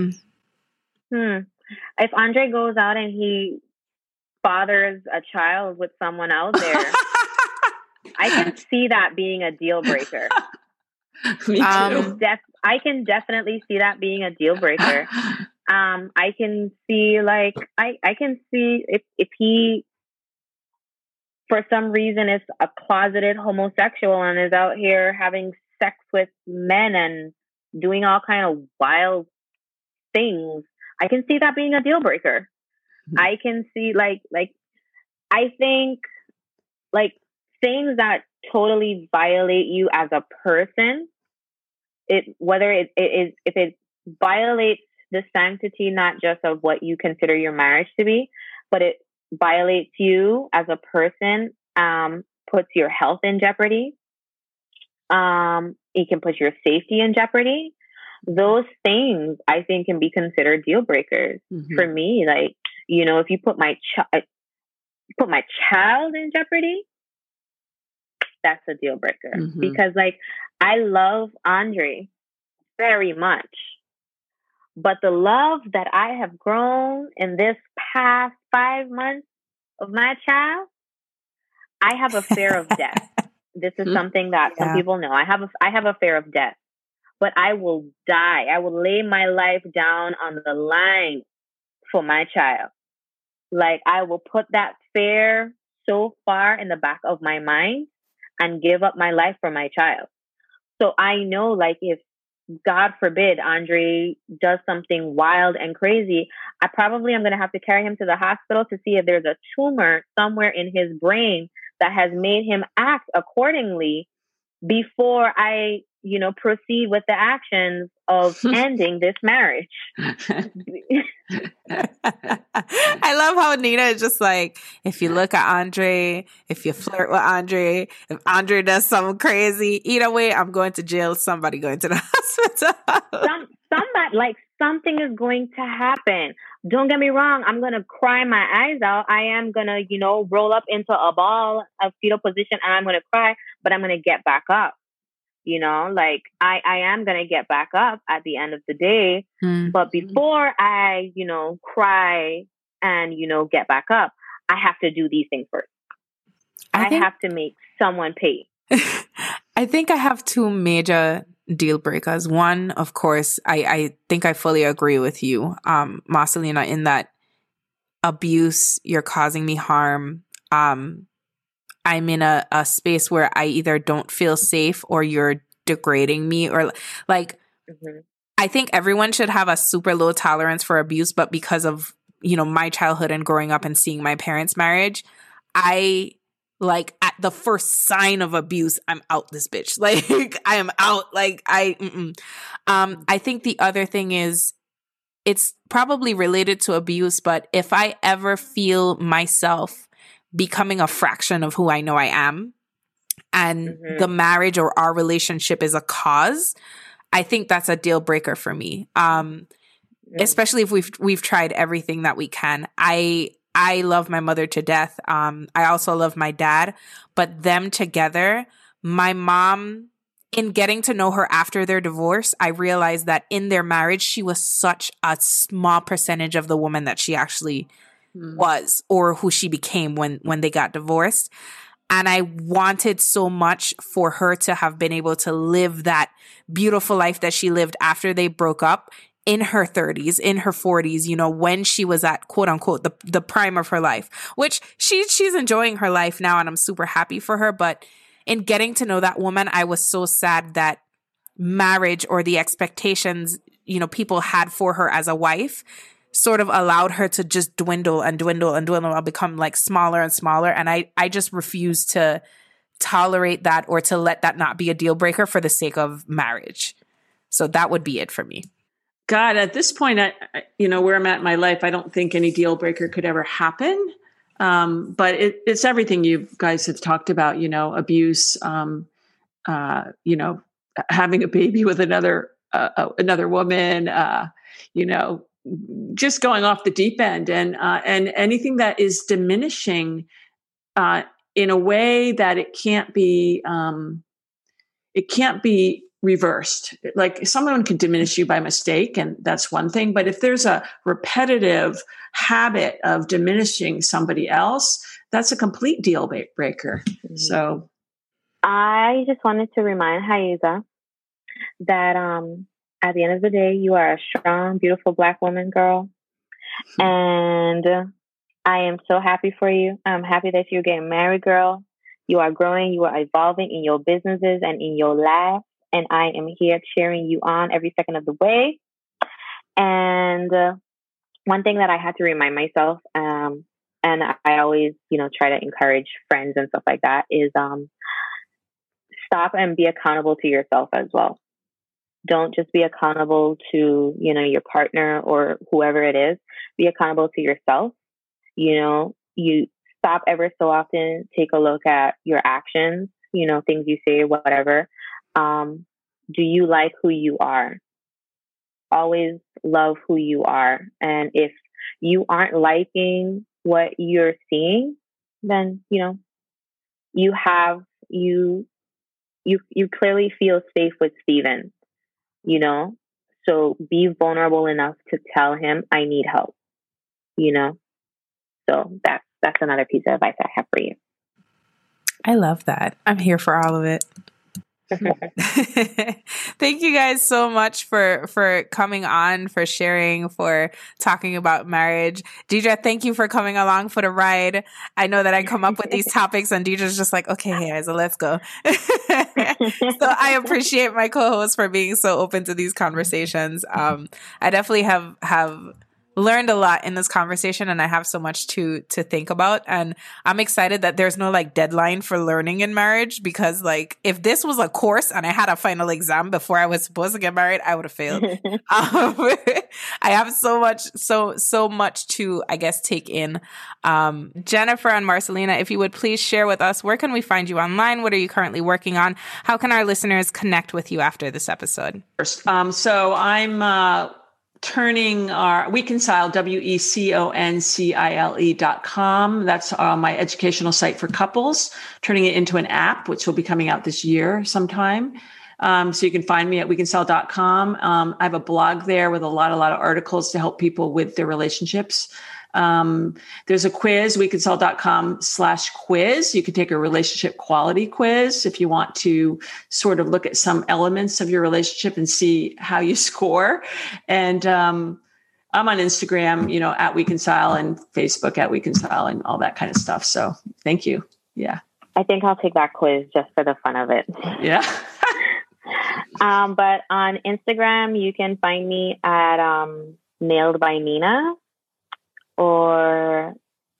If Andre goes out and he fathers a child with someone out there, I can see that being a deal breaker. Me too. I can definitely see that being a deal breaker. I can see I can see if he, for some reason, is a closeted homosexual and is out here having sex with men and doing all kind of wild things, I can see that being a deal breaker. I can see I think things that totally violate you as a person, if it violates the sanctity not just of what you consider your marriage to be, but it violates you as a person, puts your health in jeopardy. It can put your safety in jeopardy. Those things I think can be considered deal breakers for me. Like, if you put my child in jeopardy, that's a deal breaker because I love Andre very much, but the love that I have grown in this past 5 months of my child, I have a fear of death. This is something that some people know. I have a fear of death, but I will die. I will lay my life down on the line for my child. Like, I will put that fear so far in the back of my mind and give up my life for my child. So I know, if God forbid Andre does something wild and crazy, I probably am going to have to carry him to the hospital to see if there's a tumor somewhere in his brain that has made him act accordingly before I, proceed with the actions of ending this marriage. I love how Nina is just like, if you look at Andre, if you flirt with Andre, if Andre does something crazy, either way, I'm going to jail, somebody going to the hospital. Something is going to happen. Don't get me wrong. I'm going to cry my eyes out. I am going to, roll up into a ball of fetal position and I'm going to cry, but I'm going to get back up. I am going to get back up at the end of the day. But before I, cry and, get back up, I have to do these things first. I have to make someone pay. I think I have two major deal breakers. One, of course, I think I fully agree with you, Marcelina, in that abuse, you're causing me harm. I'm in a space where I either don't feel safe or you're degrading me or I think everyone should have a super low tolerance for abuse, but because of, my childhood and growing up and seeing my parents' marriage, I at the first sign of abuse, I'm out this bitch. I am out. I think the other thing is it's probably related to abuse, but if I ever feel myself becoming a fraction of who I know I am and the marriage or our relationship is a cause, I think that's a deal breaker for me. Especially if we've tried everything that we can. I love my mother to death. I also love my dad, but them together, my mom, in getting to know her after their divorce, I realized that in their marriage, she was such a small percentage of the woman that she actually was or who she became when they got divorced. And I wanted so much for her to have been able to live that beautiful life that she lived after they broke up in her 30s, in her 40s, when she was at quote unquote the prime of her life, which she's enjoying her life now and I'm super happy for her. But in getting to know that woman, I was so sad that marriage or the expectations, people had for her as a wife sort of allowed her to just dwindle and dwindle and dwindle and become smaller and smaller. And I just refuse to tolerate that or to let that not be a deal breaker for the sake of marriage. So that would be it for me. God, at this point, I where I'm at in my life, I don't think any deal breaker could ever happen. But it's everything you guys have talked about, abuse, having a baby with another woman, just going off the deep end and anything that is diminishing in a way that it can't be reversed. Like someone can diminish you by mistake, and that's one thing. But if there's a repetitive habit of diminishing somebody else, that's a complete deal breaker. Mm-hmm. So I just wanted to remind Haiza that at the end of the day, you are a strong, beautiful Black woman, girl. And I am so happy for you. I'm happy that you're getting married, girl. You are growing, you are evolving in your businesses and in your life. And I am here cheering you on every second of the way. And one thing that I had to remind myself, and I always, try to encourage friends and stuff like that, is stop and be accountable to yourself as well. Don't just be accountable to, your partner or whoever it is. Be accountable to yourself. You stop ever so often, take a look at your actions, things you say, whatever. Do you like who you are? Always love who you are. And if you aren't liking what you're seeing, then, you clearly feel safe with Steven, so be vulnerable enough to tell him, I need help, so that's another piece of advice I have for you. I love that. I'm here for all of it. Thank you guys so much for coming on, for sharing, for talking about marriage. Deidre, thank you for coming along for the ride. I know that I come up with these topics and Deidre's just like, okay, hey, so let's go. So I appreciate my co-host for being so open to these conversations. I definitely have learned a lot in this conversation, and I have so much to think about. And I'm excited that there's no deadline for learning in marriage, because if this was a course and I had a final exam before I was supposed to get married, I would have failed. I have so much to, I guess, take in. Jennifer and Marcelina, if you would please share with us, where can we find you online? What are you currently working on? How can our listeners connect with you after this episode? So I'm turning our Weconcile, WECONCILE.com. That's my educational site for couples, turning it into an app, which will be coming out this year sometime. So you can find me at weconcile.com. I have a blog there with a lot of articles to help people with their relationships. There's a quiz, weconcile.com/quiz. You can take a relationship quality quiz if you want to sort of look at some elements of your relationship and see how you score. And I'm on Instagram, at Weconcile, and Facebook at Weconcile, and all that kind of stuff. So thank you. Yeah. I think I'll take that quiz just for the fun of it. Yeah. But on Instagram, you can find me at Nailed by Nina, or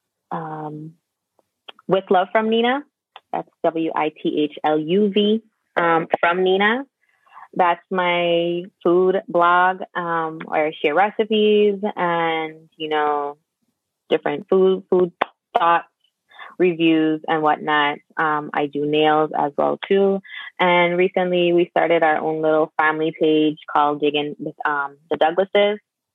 With Love from Nina. That's WITHLUV from Nina. That's my food blog where I share recipes and, different food thoughts, reviews and whatnot. I do nails as well too. And recently we started our own little family page called Digging with the Douglases.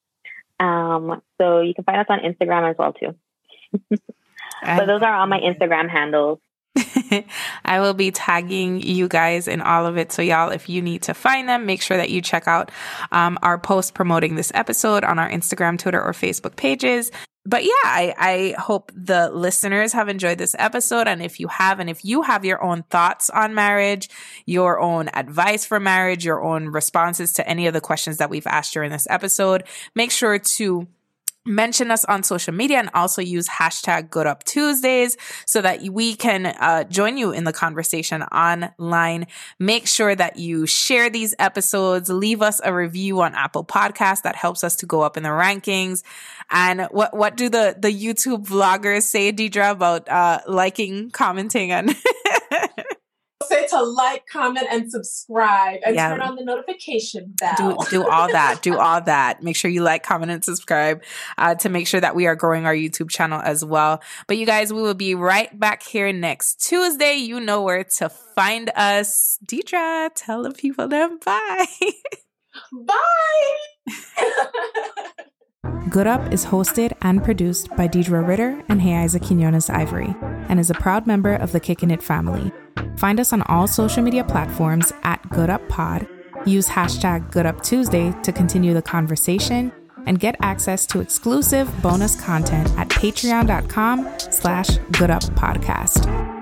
So you can find us on Instagram as well too. But those are all my Instagram handles. I will be tagging you guys in all of it. So y'all, if you need to find them, make sure that you check out our post promoting this episode on our Instagram, Twitter, or Facebook pages. But yeah, I hope the listeners have enjoyed this episode. And if you have your own thoughts on marriage, your own advice for marriage, your own responses to any of the questions that we've asked during this episode, make sure to mention us on social media and also use #GoodUpTuesdays so that we can join you in the conversation online. Make sure that you share these episodes, leave us a review on Apple Podcasts. That helps us to go up in the rankings. And what do the YouTube vloggers say, Deidre, about liking, commenting, and say to like, comment, and subscribe, and turn on the notification bell. Do all that. Do all that. Make sure you like, comment, and subscribe to make sure that we are growing our YouTube channel as well. But you guys, we will be right back here next Tuesday. You know where to find us. Deidre, tell the people then bye. Bye. Good Up is hosted and produced by Deidre Ritter and Heiza Quinones Ivory and is a proud member of the Kickin' It family. Find us on all social media platforms at Good Up Pod. Use hashtag GoodUpTuesday to continue the conversation and get access to exclusive bonus content at patreon.com/GoodUpPodcast.